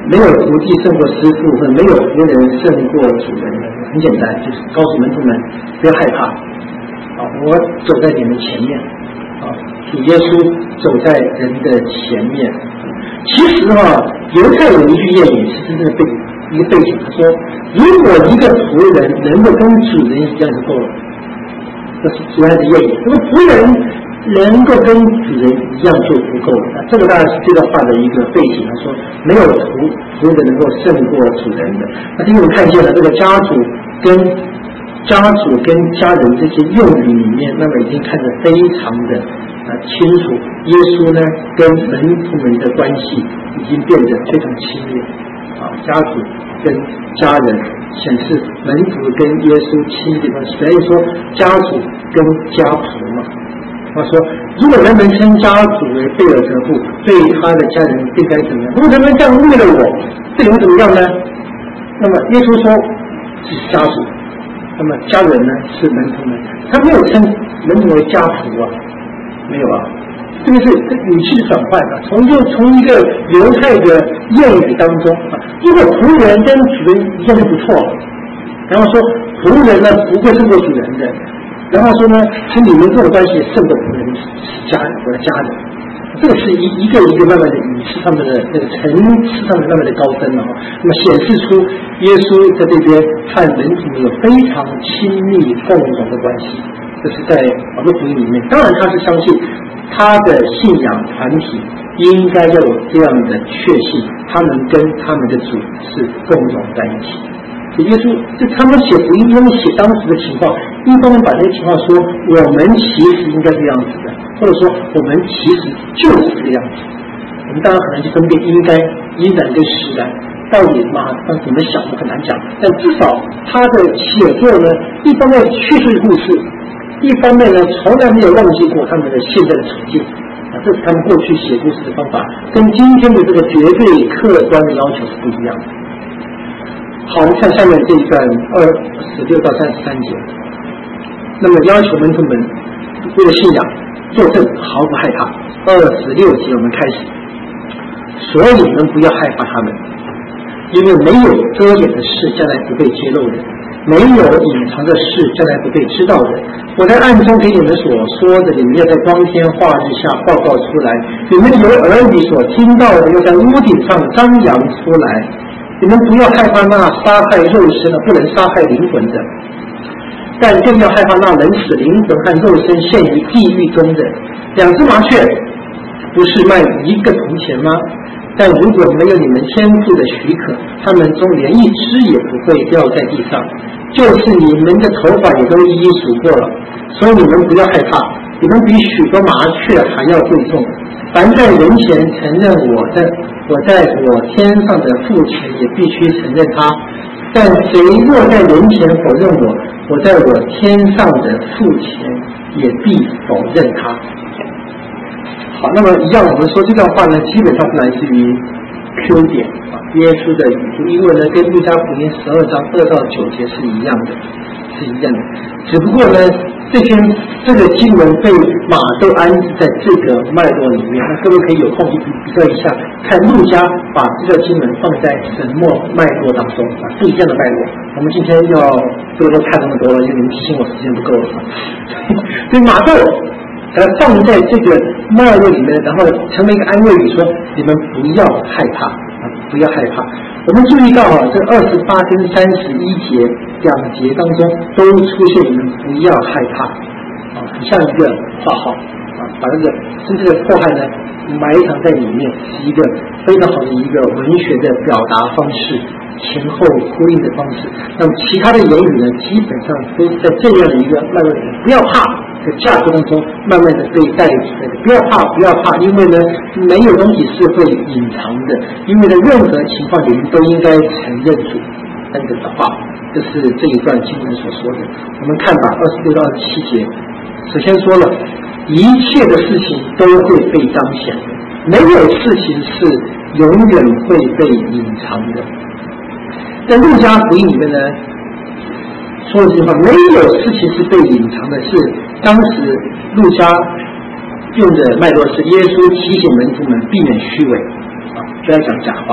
没有徒弟胜过师傅，或者没有仆人胜过主人。很简单，就是告诉门徒们不要害怕。啊，我走在你们前面。啊，主耶稣走在人的前面。其实哈、啊，犹太有一句谚语是真正的背一个背景，他说：如果一个仆人能够跟主人一样就够了。这是主要的谚语。那么仆人能够跟主人一样就足够了。这个当然是这段话的一个背景。他说没有仆仆人能够胜过主人的。那因为我们看见了这个家主跟家主跟家人这些用语里面，那么已经看得非常的啊清楚。耶稣呢跟门徒们的关系已经变得非常亲密啊，家主跟家人显示门徒跟耶稣亲密的关系。所以说家主跟家仆嘛。他说如果人们称家主为贝尔泽布，对他的家人应该怎么样？如果人们这样误了我，对你们怎么样呢？那么耶稣说是家主，那么家人呢是门徒们，他没有称门徒为家仆啊，没有啊，这个是语气的转换啊，从就从一个犹太的谚语当中啊，如果仆人跟主人一样就不错，然后说仆人呢不会胜过主人的，然后说呢，其实你们跟我关系胜过仆人家我的家人，这个是一一个一个慢慢的语气上面的那个层次上面慢慢的高升了哈。那么显示出耶稣在这边和门徒有非常亲密共融的关系，这是在保罗福音里面。当然他是相信他的信仰团体应该要有这样的确信，他们跟他们的主是共融在一起。耶稣就他们写福音，他们写当时的情况，一方面把这些情况说我们其实应该这样子的，或者说我们其实就是这个样子。我们当然很难去分辨应该、应然跟实然到底嘛怎么想，我很难讲。但至少他的写作呢，一方面叙述故事，一方面呢从来没有忘记过他们的现在的处境啊，这是他们过去写故事的方法，跟今天的这个绝对客观的要求是不一样的。好，我们看下面这一段二十六到三十三节。那么要求门徒们为了信仰作证，毫不害怕。二十六节我们开始，所以你们不要害怕他们，因为没有遮掩的事将来不被揭露的，没有隐藏的事将来不被知道的。我在暗中给你们所说的，你们要在光天化日下报告出来；你们有耳语所听到的，要在屋顶上张扬出来。你们不要害怕那杀害肉身的，不能杀害灵魂的，但更要害怕那能使灵魂和肉身陷于地狱中的。两只麻雀不是卖一个铜钱吗？但如果没有你们天父的许可，他们中连一只也不会掉在地上，就是你们的头发也都一一数过了。所以你们不要害怕，你们比许多麻雀还要贵重。凡在人前承认我的，我在我天上的父前也必须承认他；但谁若在人前否认我，我在我天上的父前也必否认他。好，那么一样，我们说这段话呢，基本上是来自于 Q 点啊，耶稣的语录，因为呢，跟路加福音十二章二到九节是一样的，是一样的，只不过呢，这篇这个经文被马都安置在这个脉络里面。那各位可以有空去比较一下，看路加把这个经文放在什么脉络当中啊？不一样的脉络。我们今天要不能够看那么多了，因为你们提醒我时间不够了。所以马窦把它放在这个脉络里面，然后成为一个安慰语，说你们不要害怕啊，不要害怕。我们注意到啊，这二十八跟三十一节两节当中都出现你们不要害怕啊，很像一个括号啊，把那个真正的迫害呢埋藏在里面，是一个非常好的一个文学的表达方式，前后呼应的方式。那么其他的言语呢，基本上都在这样的一个脉络里面，不要怕。在架构当中慢慢的被带领出来的，不要怕，不要怕，因为呢，没有东西是会隐藏的，因为呢，任何情况你们都应该承认主等等的话，这是这一段经文所说的。我们看吧，二十六到二十七节，首先说了，一切的事情都会被彰显的，没有事情是永远会被隐藏的。在路加福音里面呢，说这句话，没有事情是被隐藏的，是当时路加用的脉络是耶稣提醒门徒们避免虚伪啊，不要讲假话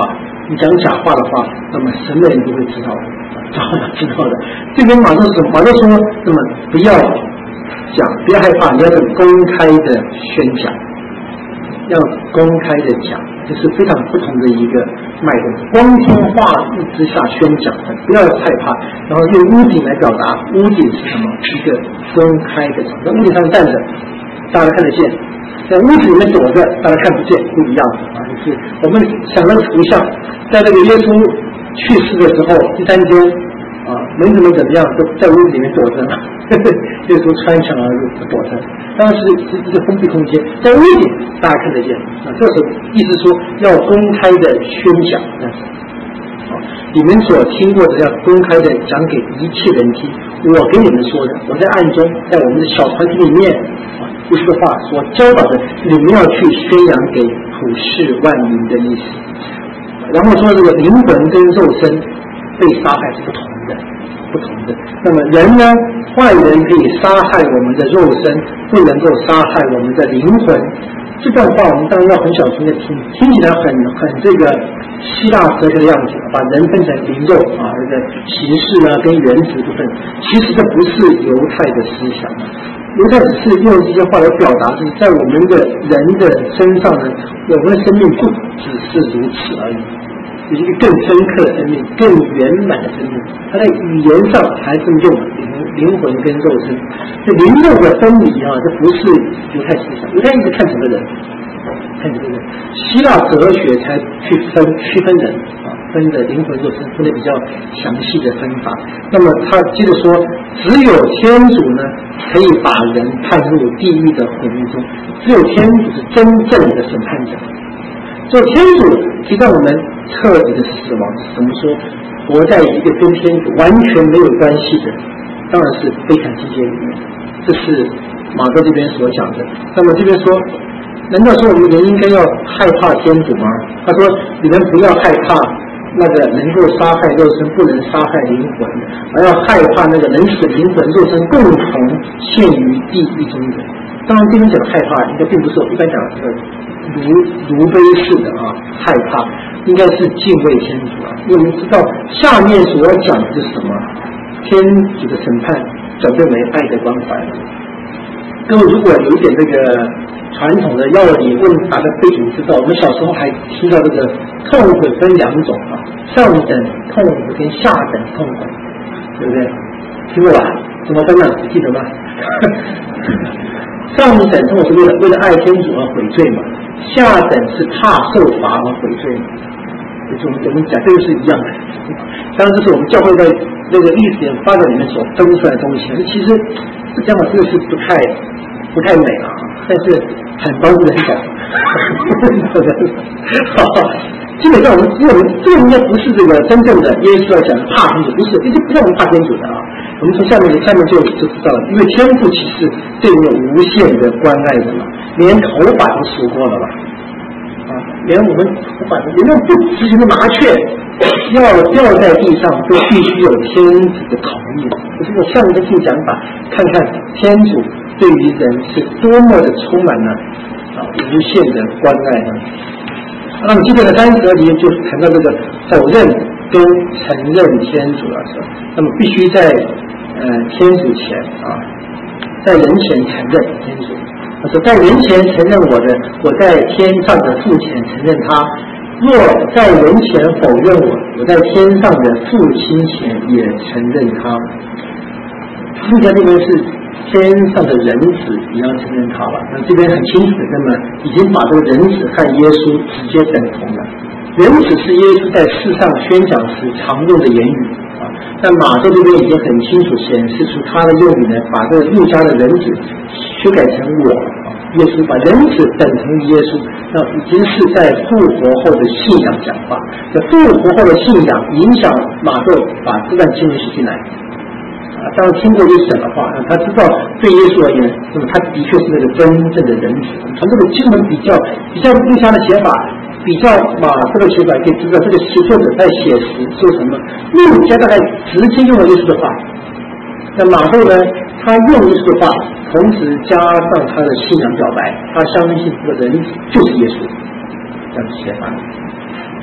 你讲假话的话，那么什么人都会知道的，知道的，知道的。这边马上说，马上说，那么不要讲，不要害怕，你要公开的宣讲，要公开的讲，这是非常不同的一个脉动。光天化日之下宣讲的，不要害怕，然后用屋顶来表达。屋顶是什么？一个公开的场，在屋顶上站着，大家看得见。在屋子里面躲着，大家看不见，不一样啊！就是我们想那个图像，在那个耶稣去世的时候，第三天啊，门怎么怎么样，都在屋子里面躲着，耶稣穿墙而入，躲着。当时是一个封闭空间，在屋顶大家看得见啊。这时候意思说要公开的宣讲，这样子啊，你们所听过的要公开的讲给一切人听。我跟你们说的，我在暗中，在我们的小团体里面。这句话所教导的，你们要去宣扬给普世万民的意思。然后说这个灵魂跟肉身被杀害是不同的，不同的。那么人呢，坏人可以杀害我们的肉身，不能够杀害我们的灵魂。这段话我们当然要很小心的听，听起来很很这个希腊哲学的样子，把人分成灵肉啊，这个形式呢跟原子部分，其实这不是犹太的思想。犹太只是用这些话来表达，就是在我们的人的身上呢，我们的生命不只是如此而已，有一个更深刻的生命，更圆满的生命。它在语言上还是用灵灵魂跟肉身，这灵肉的分离啊，这不是犹太思想。犹太一直看整个人，看整个人。希腊哲学才去分区分人啊，分的灵魂肉身，分的比较详细的分法。那么他接着说，只有天主呢，可以把人判入地狱的毁灭中，只有天主是真正的审判者。只有天主可以让我们彻底的死亡。怎么说？活在一个跟天主完全没有关系的，当然是悲惨世界里面。这是马哥这边所讲的。那么这边说，难道说我们人应该要害怕天主吗？他说，你们不要害怕那个能够杀害肉身不能杀害灵魂，而要害怕那个能使灵魂肉身共同陷于地狱中的。当然这边讲的害怕应该并不是我一般讲的这个如如悲式的啊害怕，应该是敬畏天主啊。因为我们知道下面所讲的是什么，天主的审判转变为爱的关怀。各位如果有一点这个传统的要理问答的背景知道，我们小时候还听到这个痛苦分两种啊，上等痛苦跟下等痛苦，对不对？听过吧？怎么分呢？记得吗？上等痛苦是为了为了爱天主而悔罪嘛，下等是怕受罚而悔罪嘛。就是我们我们讲这个是一样的。当然这是我们教会在那个历史发展里面所分出来的东西，其实这讲法这个是不太不太美了啊，但是很帮助人讲。基本上我们因为我们这个应该不是这个真正的耶稣要讲怕天主，不是，这就不像我们怕天主的啊。我们从下面下面就就知道了，因为天父其实对你有无限的关爱的嘛，连头发都数过了吧？啊，连我们头发，连那不执行的麻雀要掉在地上，都必须有天主的同意。就是我上一次讲法，看看天主对于人是多么的充满了啊无限的关爱呢？那么接着的三十二节就谈到这个否认跟承认天主了，是吧？那么必须在呃天主前啊，在人前承认天主。他说，在人前承认我的，我在天上的父前承认他；若在人前否认我，我在天上的父亲前也承认他。目前这边是天上的人子也要承认他了，那这边很清楚的，那么已经把这个人子和耶稣直接等同了。人子是耶稣在世上宣讲时常用的言语啊，但马太这边已经很清楚显示出他的用语呢，把这个路加的人子修改成我啊，耶稣把人子等同于耶稣，那已经是在复活后的信仰讲话。这复活后的信仰影响马太把这段经文写进来。啊，当然听过耶稣讲的话，他知道对耶稣而言，那么他的确是那个真正的人子。从这个经文比较比较路加的写法，比较马太的写法，可以知道这个写作者在写时说什么。路加大概直接用了耶稣的话，那马太呢，他用耶稣的话，同时加上他的信仰表白，他相信这个人就是耶稣，这样的写法。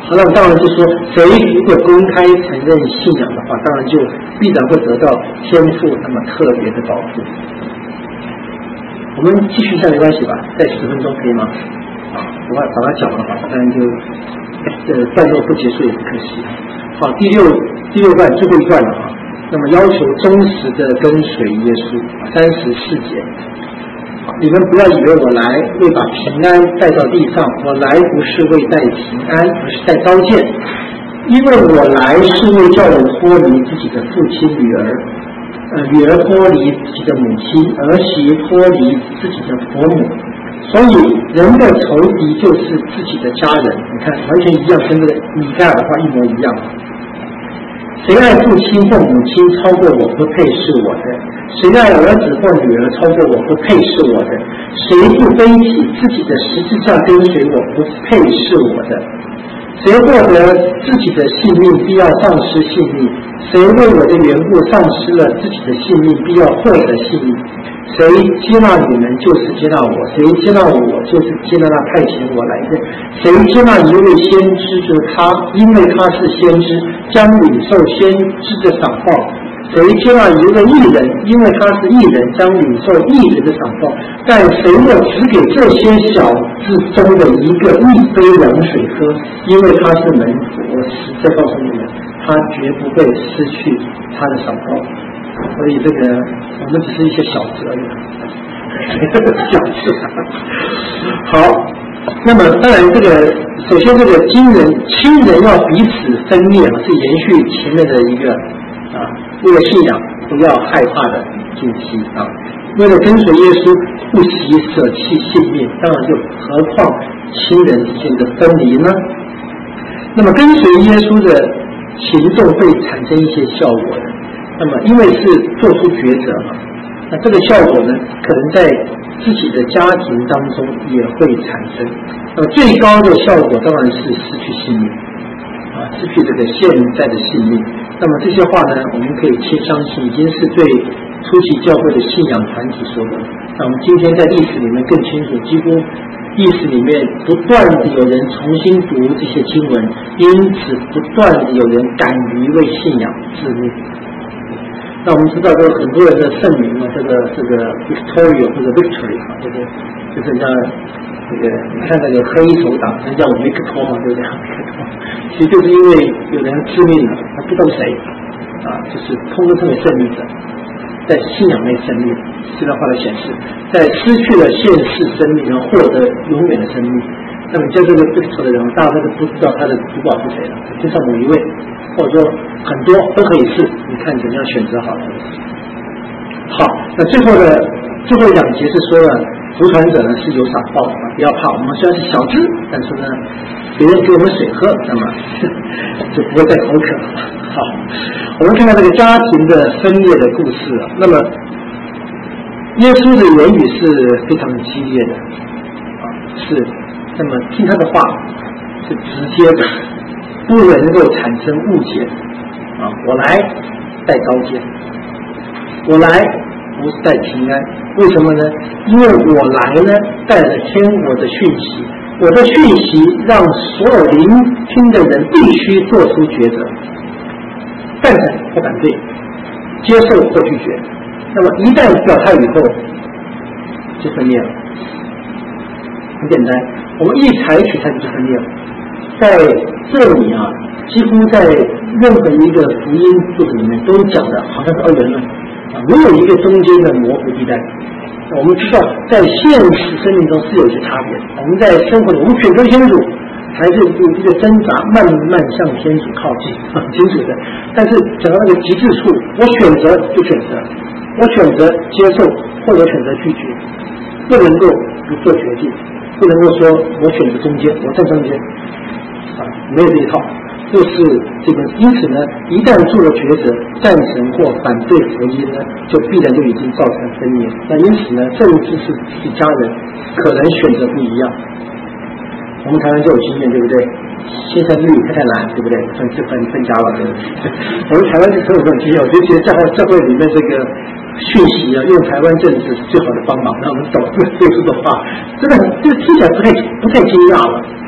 好，那当然就说，谁如果公开承认信仰的话，当然就必然会得到天父那么特别的保护。我们继续一下没关系吧？再十分钟可以吗？啊，我把把它讲完好，当然就呃段落不结束也不可惜。好，第六第六段最后一段了啊。那么要求忠实的跟随耶稣，三十四节。你们不要以为我来为把平安带到地上，我来不是为带平安，而是带刀剑。因为我来是为叫人脱离自己的父亲女儿，呃，女儿脱离自己的母亲，儿媳脱离自己的父母。所以人的仇敌就是自己的家人。你看，完全一样，跟这个米盖尔的话一模一样。谁爱父亲或母亲超过我，不配是我的；谁爱儿子或女儿超过我，不配是我的；谁不背起自己的十字架跟随我，不配是我的；谁获得自己的性命，必要丧失性命；谁为我的缘故丧失了自己的性命，必要获得性命。谁接纳你们，就是接纳我；谁接纳我，就是接纳那派遣我来的。谁接纳一位先知，就是他，因为他是先知，将领受先知的赏报；谁接纳一位义人，因为他是义人，将领受义人的赏报。但谁若只给这些小子中的一个一杯冷水喝，因为他是门徒，我实在告诉你们，他绝不会失去他的赏报。所以这个我们只是一些小子而已，小子。好，那么当然这个首先这个亲人亲人要彼此分裂啊，是延续前面的一个啊，为了信仰不要害怕的禁忌啊，为了跟随耶稣不惜舍弃性命，当然就何况亲人之间的分离呢？那么跟随耶稣的行动会产生一些效果的。那么因为是做出抉择嘛，那这个效果呢，可能在自己的家庭当中也会产生。那么最高的效果当然是失去性命啊，失去这个现在的性命。那么这些话呢，我们可以切相信，已经是对初期教会的信仰团体说的。那我们今天在历史里面更清楚，几乎历史里面不断的有人重新读这些经文，因此不断的有人敢于为信仰致命。那我们知道，这个很多人的圣名啊，这个这个 Victoria 或者 Victory 啊，这个就是人家这个你看那个黑手党，人家我 Victor 嘛，对不对？其实就是因为有人致命了，他不知道谁啊，就是通过这位胜利者，在信仰内胜利。这段话的显示，在失去了现世生命，然后获得永远的生命。那么在这个 Victor 的人，大家都不知道他的主保是谁了，就上某一位。或者说很多都可以是，你看怎么样选择好了。好，那最后的最后两节是说了，服传者呢是有赏报的，不要怕。我们虽然是小只，但是呢，别人给我们水喝，那么就不会再口渴了。好，我们看到这个家庭的分裂的故事啊，那么耶稣的言语是非常激烈的啊，是，那么听他的话是直接的。不能够产生误解啊！我来带刀剑，我来不是带平安，为什么呢？因为我来呢带了天国的讯息，我的讯息让所有聆听的人必须做出抉择，赞成或反对，接受或拒绝。那么一旦表态以后，就分裂了。很简单，我们一采取它就分裂了。在这里啊，几乎在任何一个福音作品里面都讲的好像是二元论啊，没有一个中间的模糊地带。我们知道，在现实生命中是有一些差别的。我们在生活中，我们选择天主，还是一个挣扎，慢慢向天主靠近，很清楚的。但是讲到那个极致处，我选择就选择，我选择接受，或者选择拒绝，不能够不做决定，不能够说我选择中间，我在中间。啊，没有这一套，就是这个。因此呢，一旦做了抉择，赞成或反对福音呢，就必然就已经造成分裂。那因此呢，甚至是自己家人可能选择不一样。我们台湾就有经验，对不对？先生绿，太太蓝，对不对？分就分分家了，对不对？我们台湾就很有这种经验。我觉得其实教会教会里面这个讯息啊，用台湾政治是最好的帮忙，让我们懂对出的话，真的很，这个听起来不太不太惊讶了。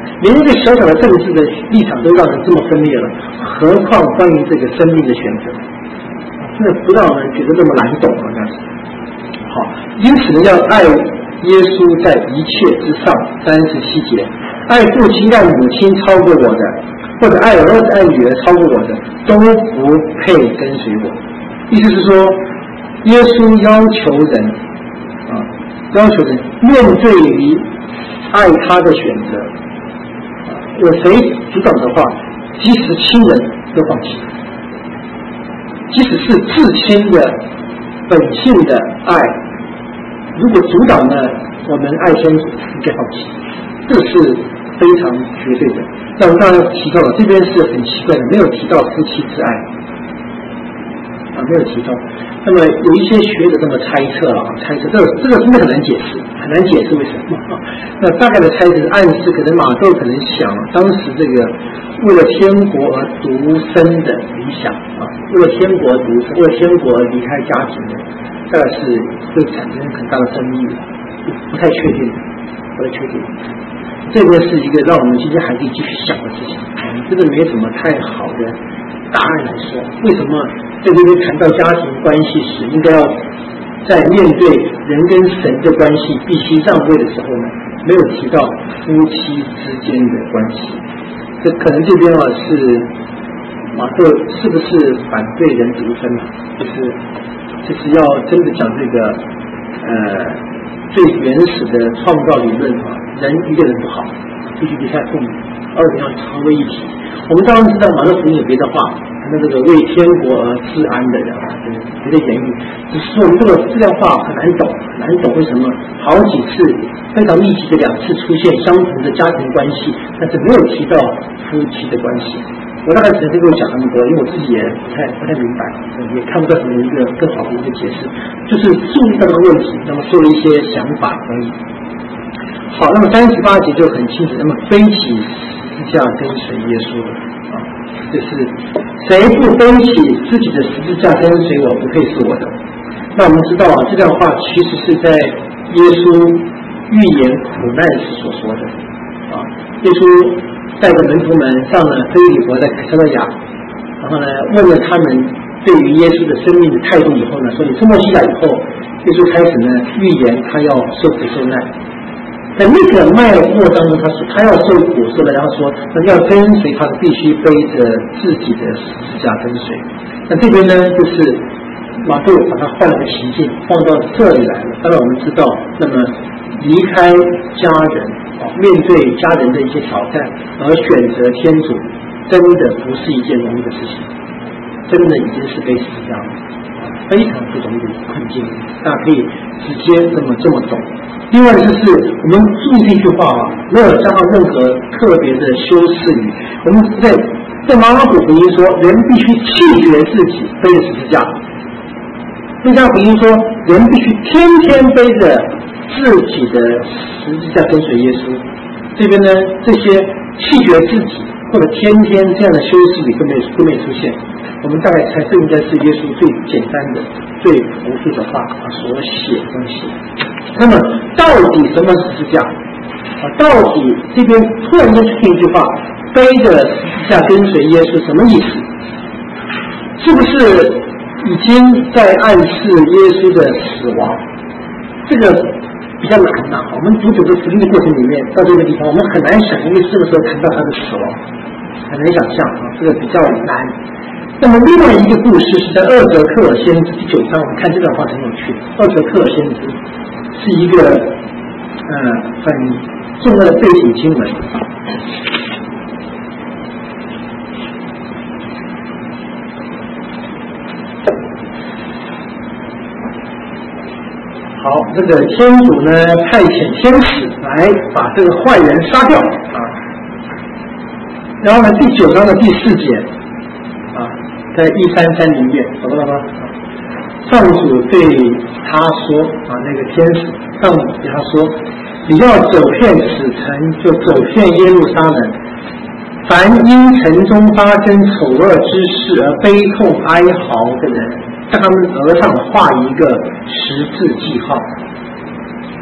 连一个小小的政治的立场都让人这么分裂了，何况关于这个生命的选择，真的不让人觉得那么难懂啊！这样子。好，因此呢，要爱耶稣在一切之上。三十七节，爱父亲爱母亲超过我的，或者爱儿子爱女儿超过我的，都不配跟随我。意思是说，耶稣要求人啊，要求人面对于爱他的选择，啊、有谁阻挡的话，即使亲人都放弃，即使是至亲的本性的爱，如果阻挡呢，我们爱天主应该放弃，这是非常绝对的。那我们刚才提到了，这边是很奇怪的，没有提到夫妻之爱啊，没有提到。那么有一些学者这么猜测了啊，猜测这个这个真的很难解释，很难解释为什么啊？那大概的猜测暗示，可能马窦可能想，当时这个为了天国而独身的理想啊，为了天国而独身，为了天国而离开家庭的，大概是会产生很大的争议，不太确定，不太确定。这个是一个让我们今天还可以继续想的事情，真的没什么太好的答案来说，为什么在这边谈到家庭关系时，应该要在面对人跟神的关系必须让位的时候呢，没有提到夫妻之间的关系？这可能这边啊是马窦是不是反对人独身啊？就是就是要真的讲这个呃最原始的创造理论啊，人一个人不好，必须离开父母，二人要合为一体。我们当然知道马窦福音有别的话，那这个为天国而治安的人啊，就是别的言语，只是说我们这个这段话很难懂，难懂为什么好几次非常密集的两次出现相同的家庭关系，但是没有提到夫妻的关系。我大概只能跟我讲那么多，因为我自己也不太不太明白，也看不到什么一个更好的一个解释，就是注意到这个问题，那么说了一些想法而已。好，那么三十八节就很清楚，那么背起十字架跟随耶稣的啊，就是谁不背起自己的十字架跟随我，不配是我的。那我们知道啊，这段话其实是在耶稣预言苦难时所说的啊，耶稣带着门徒们上了腓利伯的凯撒勒雅，然后呢问了他们对于耶稣的生命的态度以后呢，说你出墨西亚以后，耶稣开始呢预言他要受苦受难。在那个脉络当中，他说他要受苦受难，然后说那要跟随他必须背着自己的十字架跟随。那这边呢，就是马窦把它换了个情境，放到这里来了。当然我们知道，那么离开家人啊，面对家人的一些挑战，而选择天主，真的不是一件容易的事情，真的已经是背十字架了，非常不容易的困境，大家可以直接这么这么懂。另外就是我们注意这句话啊，没有加上任何特别的修饰语。我们在在马可福音说，人必须弃绝自己，背着十字架；路加福音说，人必须天天背着自己的十字架跟随耶稣。这边呢，这些弃绝自己或者天天这样的修饰语都没有都没有出现。我们大概猜这应该是耶稣最简单的、最朴素的话啊所写的东西。那么到底什么十字架啊？到底这边突然间出现一句话，背着十字架跟随耶稣，什么意思？是不是已经在暗示耶稣的死亡？这个比较难啊。我们读整个福音的过程里面，到这个地方我们很难想，因为这个时候谈到他的死亡，很难想象啊，这个比较难。那么另外一个故事是在厄泽克尔先知第九章，我们看这段话很有趣。厄泽克尔先知是一个呃很重要的背景经文。好，这个天主呢派遣天使来把这个坏人杀掉啊。然后呢，第九章的第四节啊，在一三三零页，懂了吗？上主对他说啊，那个天使，上主对他说，你要走遍此城，就走遍耶路撒冷，凡因城中发生丑恶之事而悲痛哀嚎的人，在他们额上画一个十字记号。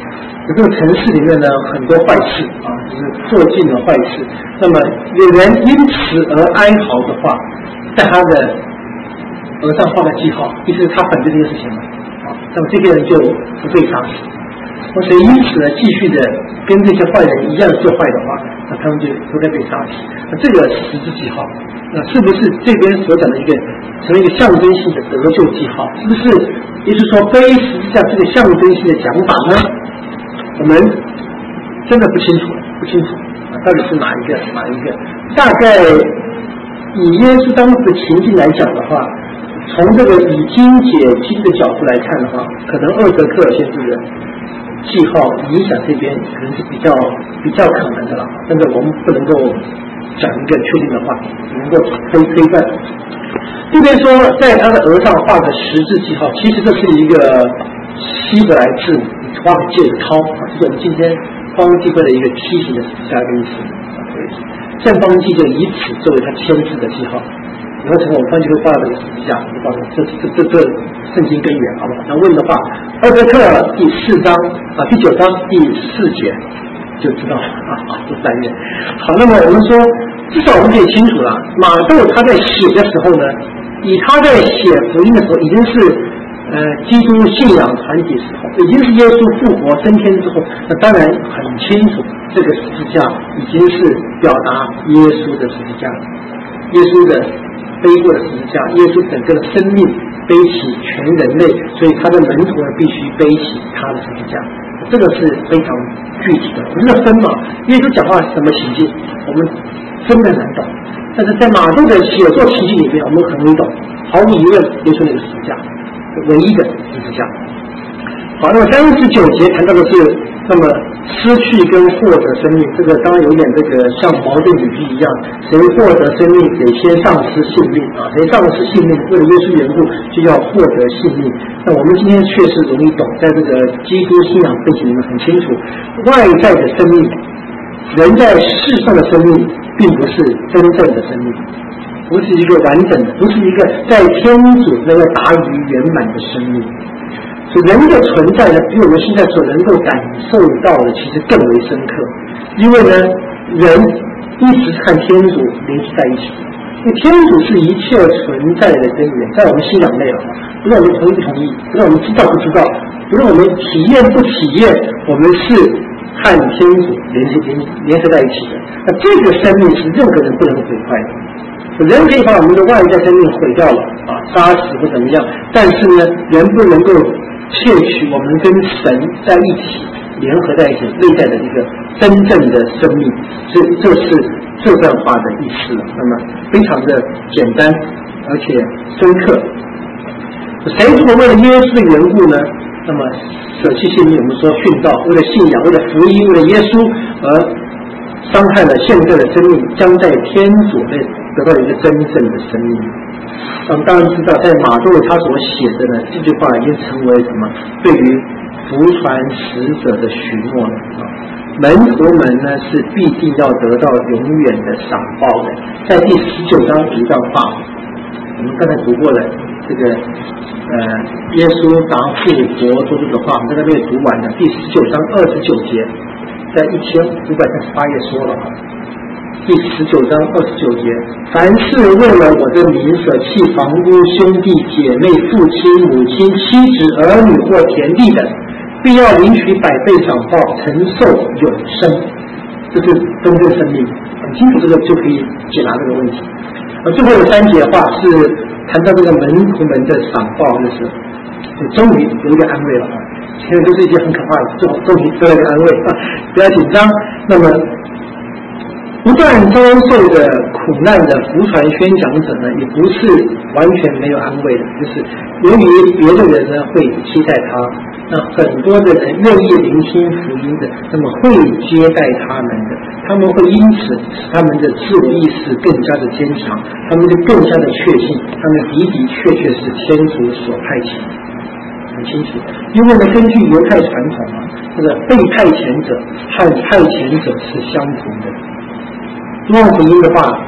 这个城市里面呢很多坏事啊，就是做尽了坏事。那么有人因此而哀嚎的话，在他的额上画个记号，意思是他反对这件事情嘛。啊，那么这个人就不被杀死。或者因此呢，继续的跟这些坏人一样做坏的话，那他们就都该被杀死。那这个十字记号，那是不是这边所讲的一个成为一个象征性的得救记号？是不是也就是说背十字架这个象征性的讲法呢？我们真的不清楚，不清楚啊，到底是哪一个哪一个？大概以耶稣当时的情境来讲的话，从这个以经解经的角度来看的话，可能厄德克尔先知的记号影响这边可能是比较比较可能的了，但是我们不能够讲一个确定的话，只能够推推断。这边说在他的额上画的十字记号，其实这是一个希伯来字画的戒指掏啊，这是我们今天方济会的一个梯形的十字架的意思啊，所以正方济就以此作为他签字的记号。以后成我们方济会画的这个十字架，就告诉这这这这圣经根源，好不好？那问的话，厄德克尔第四章啊第九章第四节就知道了啊，第三页。好，那么我们说，至少我们可以清楚了，马窦他在写的时候呢，以他在写福音的时候，已经是呃基督信仰团体时候，已经是耶稣复活升天之后，那当然很清楚，这个十字架已经是表达耶稣的十字架，耶稣的背过的十字架，耶稣整个的生命背起全人类，所以他的门徒呢必须背起他的十字架，这个是非常具体的。我们的分嘛，耶稣讲话什么情境，我们真的难懂，但是在马窦的写作情境里面，我们很容易懂。毫无疑问，耶稣那个十字架，唯一的十字架。好，那么三十九节谈到的是，那么失去跟获得生命，这个当然有点这个像矛盾语句一样，谁获得生命得先丧失性命啊，谁丧失性命为了耶稣缘故就要获得性命。那我们今天确实容易懂，在这个基督信仰背景里面很清楚，外在的生命，人在世上的生命并不是真正的生命，不是一个完整的，不是一个在天主能够达于圆满的生命。所以人的存在呢，比我们现在所能够感受到的其实更为深刻，因为呢，人一直和天主联系在一起，因为天主是一切存在的根源，在我们信仰内啊，不论我们同意不同意，不论我们知道不知道，不论我们体验不体验，我们是和天主联系联联合在一起的。那这个生命是任何人不能毁坏的。人可以把我们的外在生命毁掉了啊，杀死或怎么样，但是呢，人不能够窃取我们跟神在一起联合在一起内在的一个真正的生命，所以这是这段话的意思了。那么非常的简单而且深刻。谁如果为了耶稣的缘故呢，那么舍弃性命，我们说殉道，为了信仰，为了福音，为了耶稣而伤害了现在的生命，将在天主内得到一个真正的生命。我们当然知道，在马窦他所写的呢，这句话已经成为什么？对于福传使者的许诺了啊！门徒们呢是必定要得到永远的赏报的。在第十九章有一段话，我们刚才读过了，这个呃，耶稣答复伯多禄的话，我们在那边读完了。第十九章二十九节，在一千五百三十八页说了啊。第十九章二十九节，凡是为了我的名舍弃房屋、兄弟姐妹、父亲、母亲、妻子、儿女或田地的，必要领取百倍赏报，承受永生。这是真正生命，很清楚，这个就可以解答这个问题。而最后的三节话是谈到这个门徒们的赏报的时候，终于有一个安慰了啊！前面都是一些很可怕的，最后终于得了一个安慰啊！不要紧张。那么不断遭受的苦难的福传宣讲者呢，也不是完全没有安慰的，就是由于别的人呢会期待他，那很多的人愿意聆听福音的，那么会接待他们的，他们会因此使他们的自我意识更加的坚强，他们就更加的确信，他们的的确确是天主所派遣的，很清楚。因为呢，根据犹太传统啊，这个被派遣者和派遣者是相同的。约翰福音的话，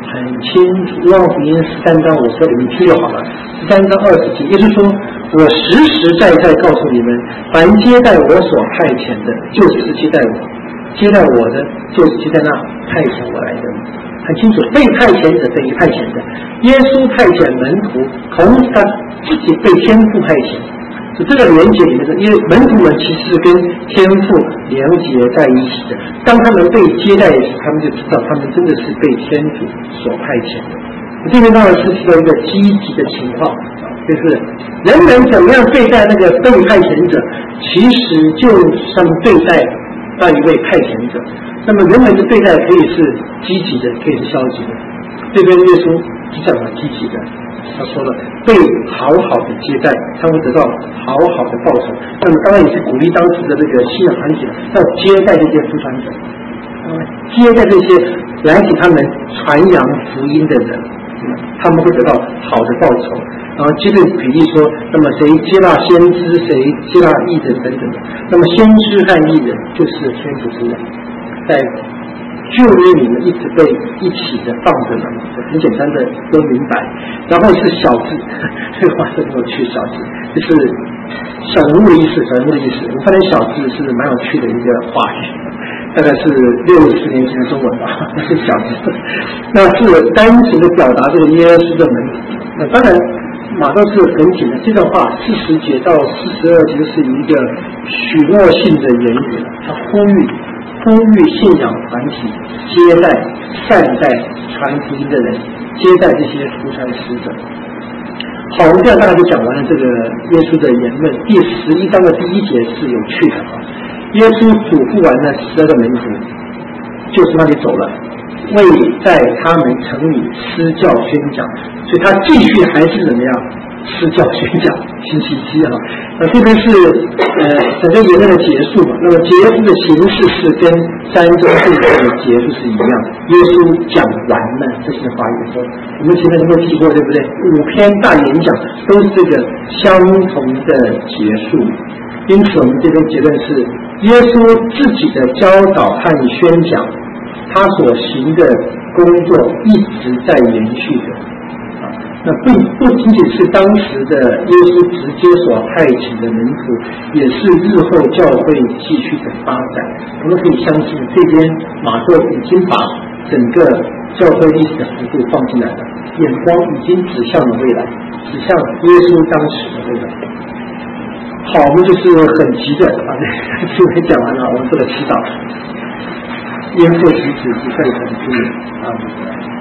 很清楚。约翰福音十三章，我说你们去就好了。十三章二十节，也就是说，我实实在在告诉你们，凡接待我所派遣的，就是接待我；接待我的，就是接待那派遣我来的。很清楚，被派遣者等于派遣的。耶稣派遣门徒，同时他自己被天父派遣。这个连结里面的，因为门徒们其实是跟天父连结在一起的。当他们被接待时，他们就知道他们真的是被天主所派遣的。这边当然是提到一个积极的情况，就是人们怎么样对待那个被派遣者，其实就是他们对待那一位派遣者。那么人们的对待可以是积极的，可以是消极的。这边耶稣是讲了积极的。他说了，被好好的接待，他会得到好好的报酬。那么当然也是鼓励当时的这个信仰团体要接待这些服传者，接待这些来给他们传扬福音的人，他们会得到好的报酬。然后接着举例说，那么谁接纳先知，谁接纳义人等等的。那么先知和义人就是天主之人，在旧约里面一直被一起的放着呢，很简单的都明白。然后是小字，这个话是很有趣，小字就是小人物的意思，小人物的意思。我发现小字是蛮有趣的一个话语，大概是六十年前的中文吧，那是小字，那是单纯的表达这个耶稣的门徒。那当然马上是很紧的，这段话四十节到四十二节是一个许诺性的言语，他呼吁。呼吁信仰团体接待、善待传福音的人，接待这些服传使者。好，我们这样大概就讲完了这个耶稣的言论。第十一章的第一节是有趣的啊，耶稣嘱咐完了十二个门徒，就从那里走了，为在他们城里施教宣讲，所以他继续还是怎么样施教宣讲，星期七啊，那这边是呃整个言论的结束嘛。那么结束的形式是跟三周会的结束是一样的。耶稣讲完了这些话语的时候，我们前面都提过，对不对？五篇大演讲都是这个相同的结束。因此，我们这边结论是，耶稣自己的教导和宣讲，他所行的工作一直在延续着。那不不仅仅是当时的耶稣直接所派遣的门徒，也是日后教会继续的发展。我们可以相信，这边马窦已经把整个教会历史的幅度放进来了，眼光已经指向了未来，指向耶稣当时的未来。好，我们就是很急的把这个经文讲完了，我们做了祈祷。因父及子及圣神之名，阿们。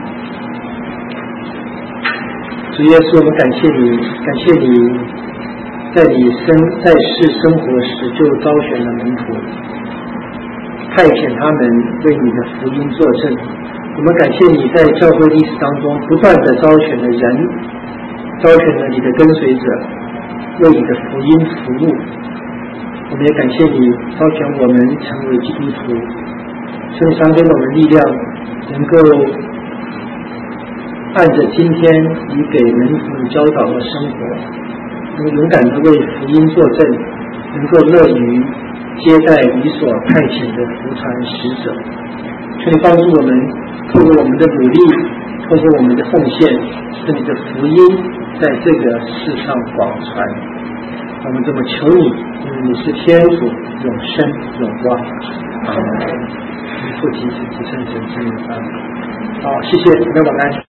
主耶稣，我们感谢你，感谢你在你生在世生活时就招选了门徒，派遣他们为你的福音作证。我们感谢你在教会历史当中不断的招选了人，招选了你的跟随者，为你的福音服务。我们也感谢你招选我们成为基督徒，圣上给我们力量，能够按着今天你给门徒们教导的生活，能够勇敢的为福音作证，能够乐于接待你所派遣的福传使者。求你帮助我们，透过我们的努力，透过我们的奉献，使你的福音在这个世上广传。我们这么求你，因为你是天主，永生永望。阿门。父及子及圣神之名。阿门。好，谢谢，大家晚安。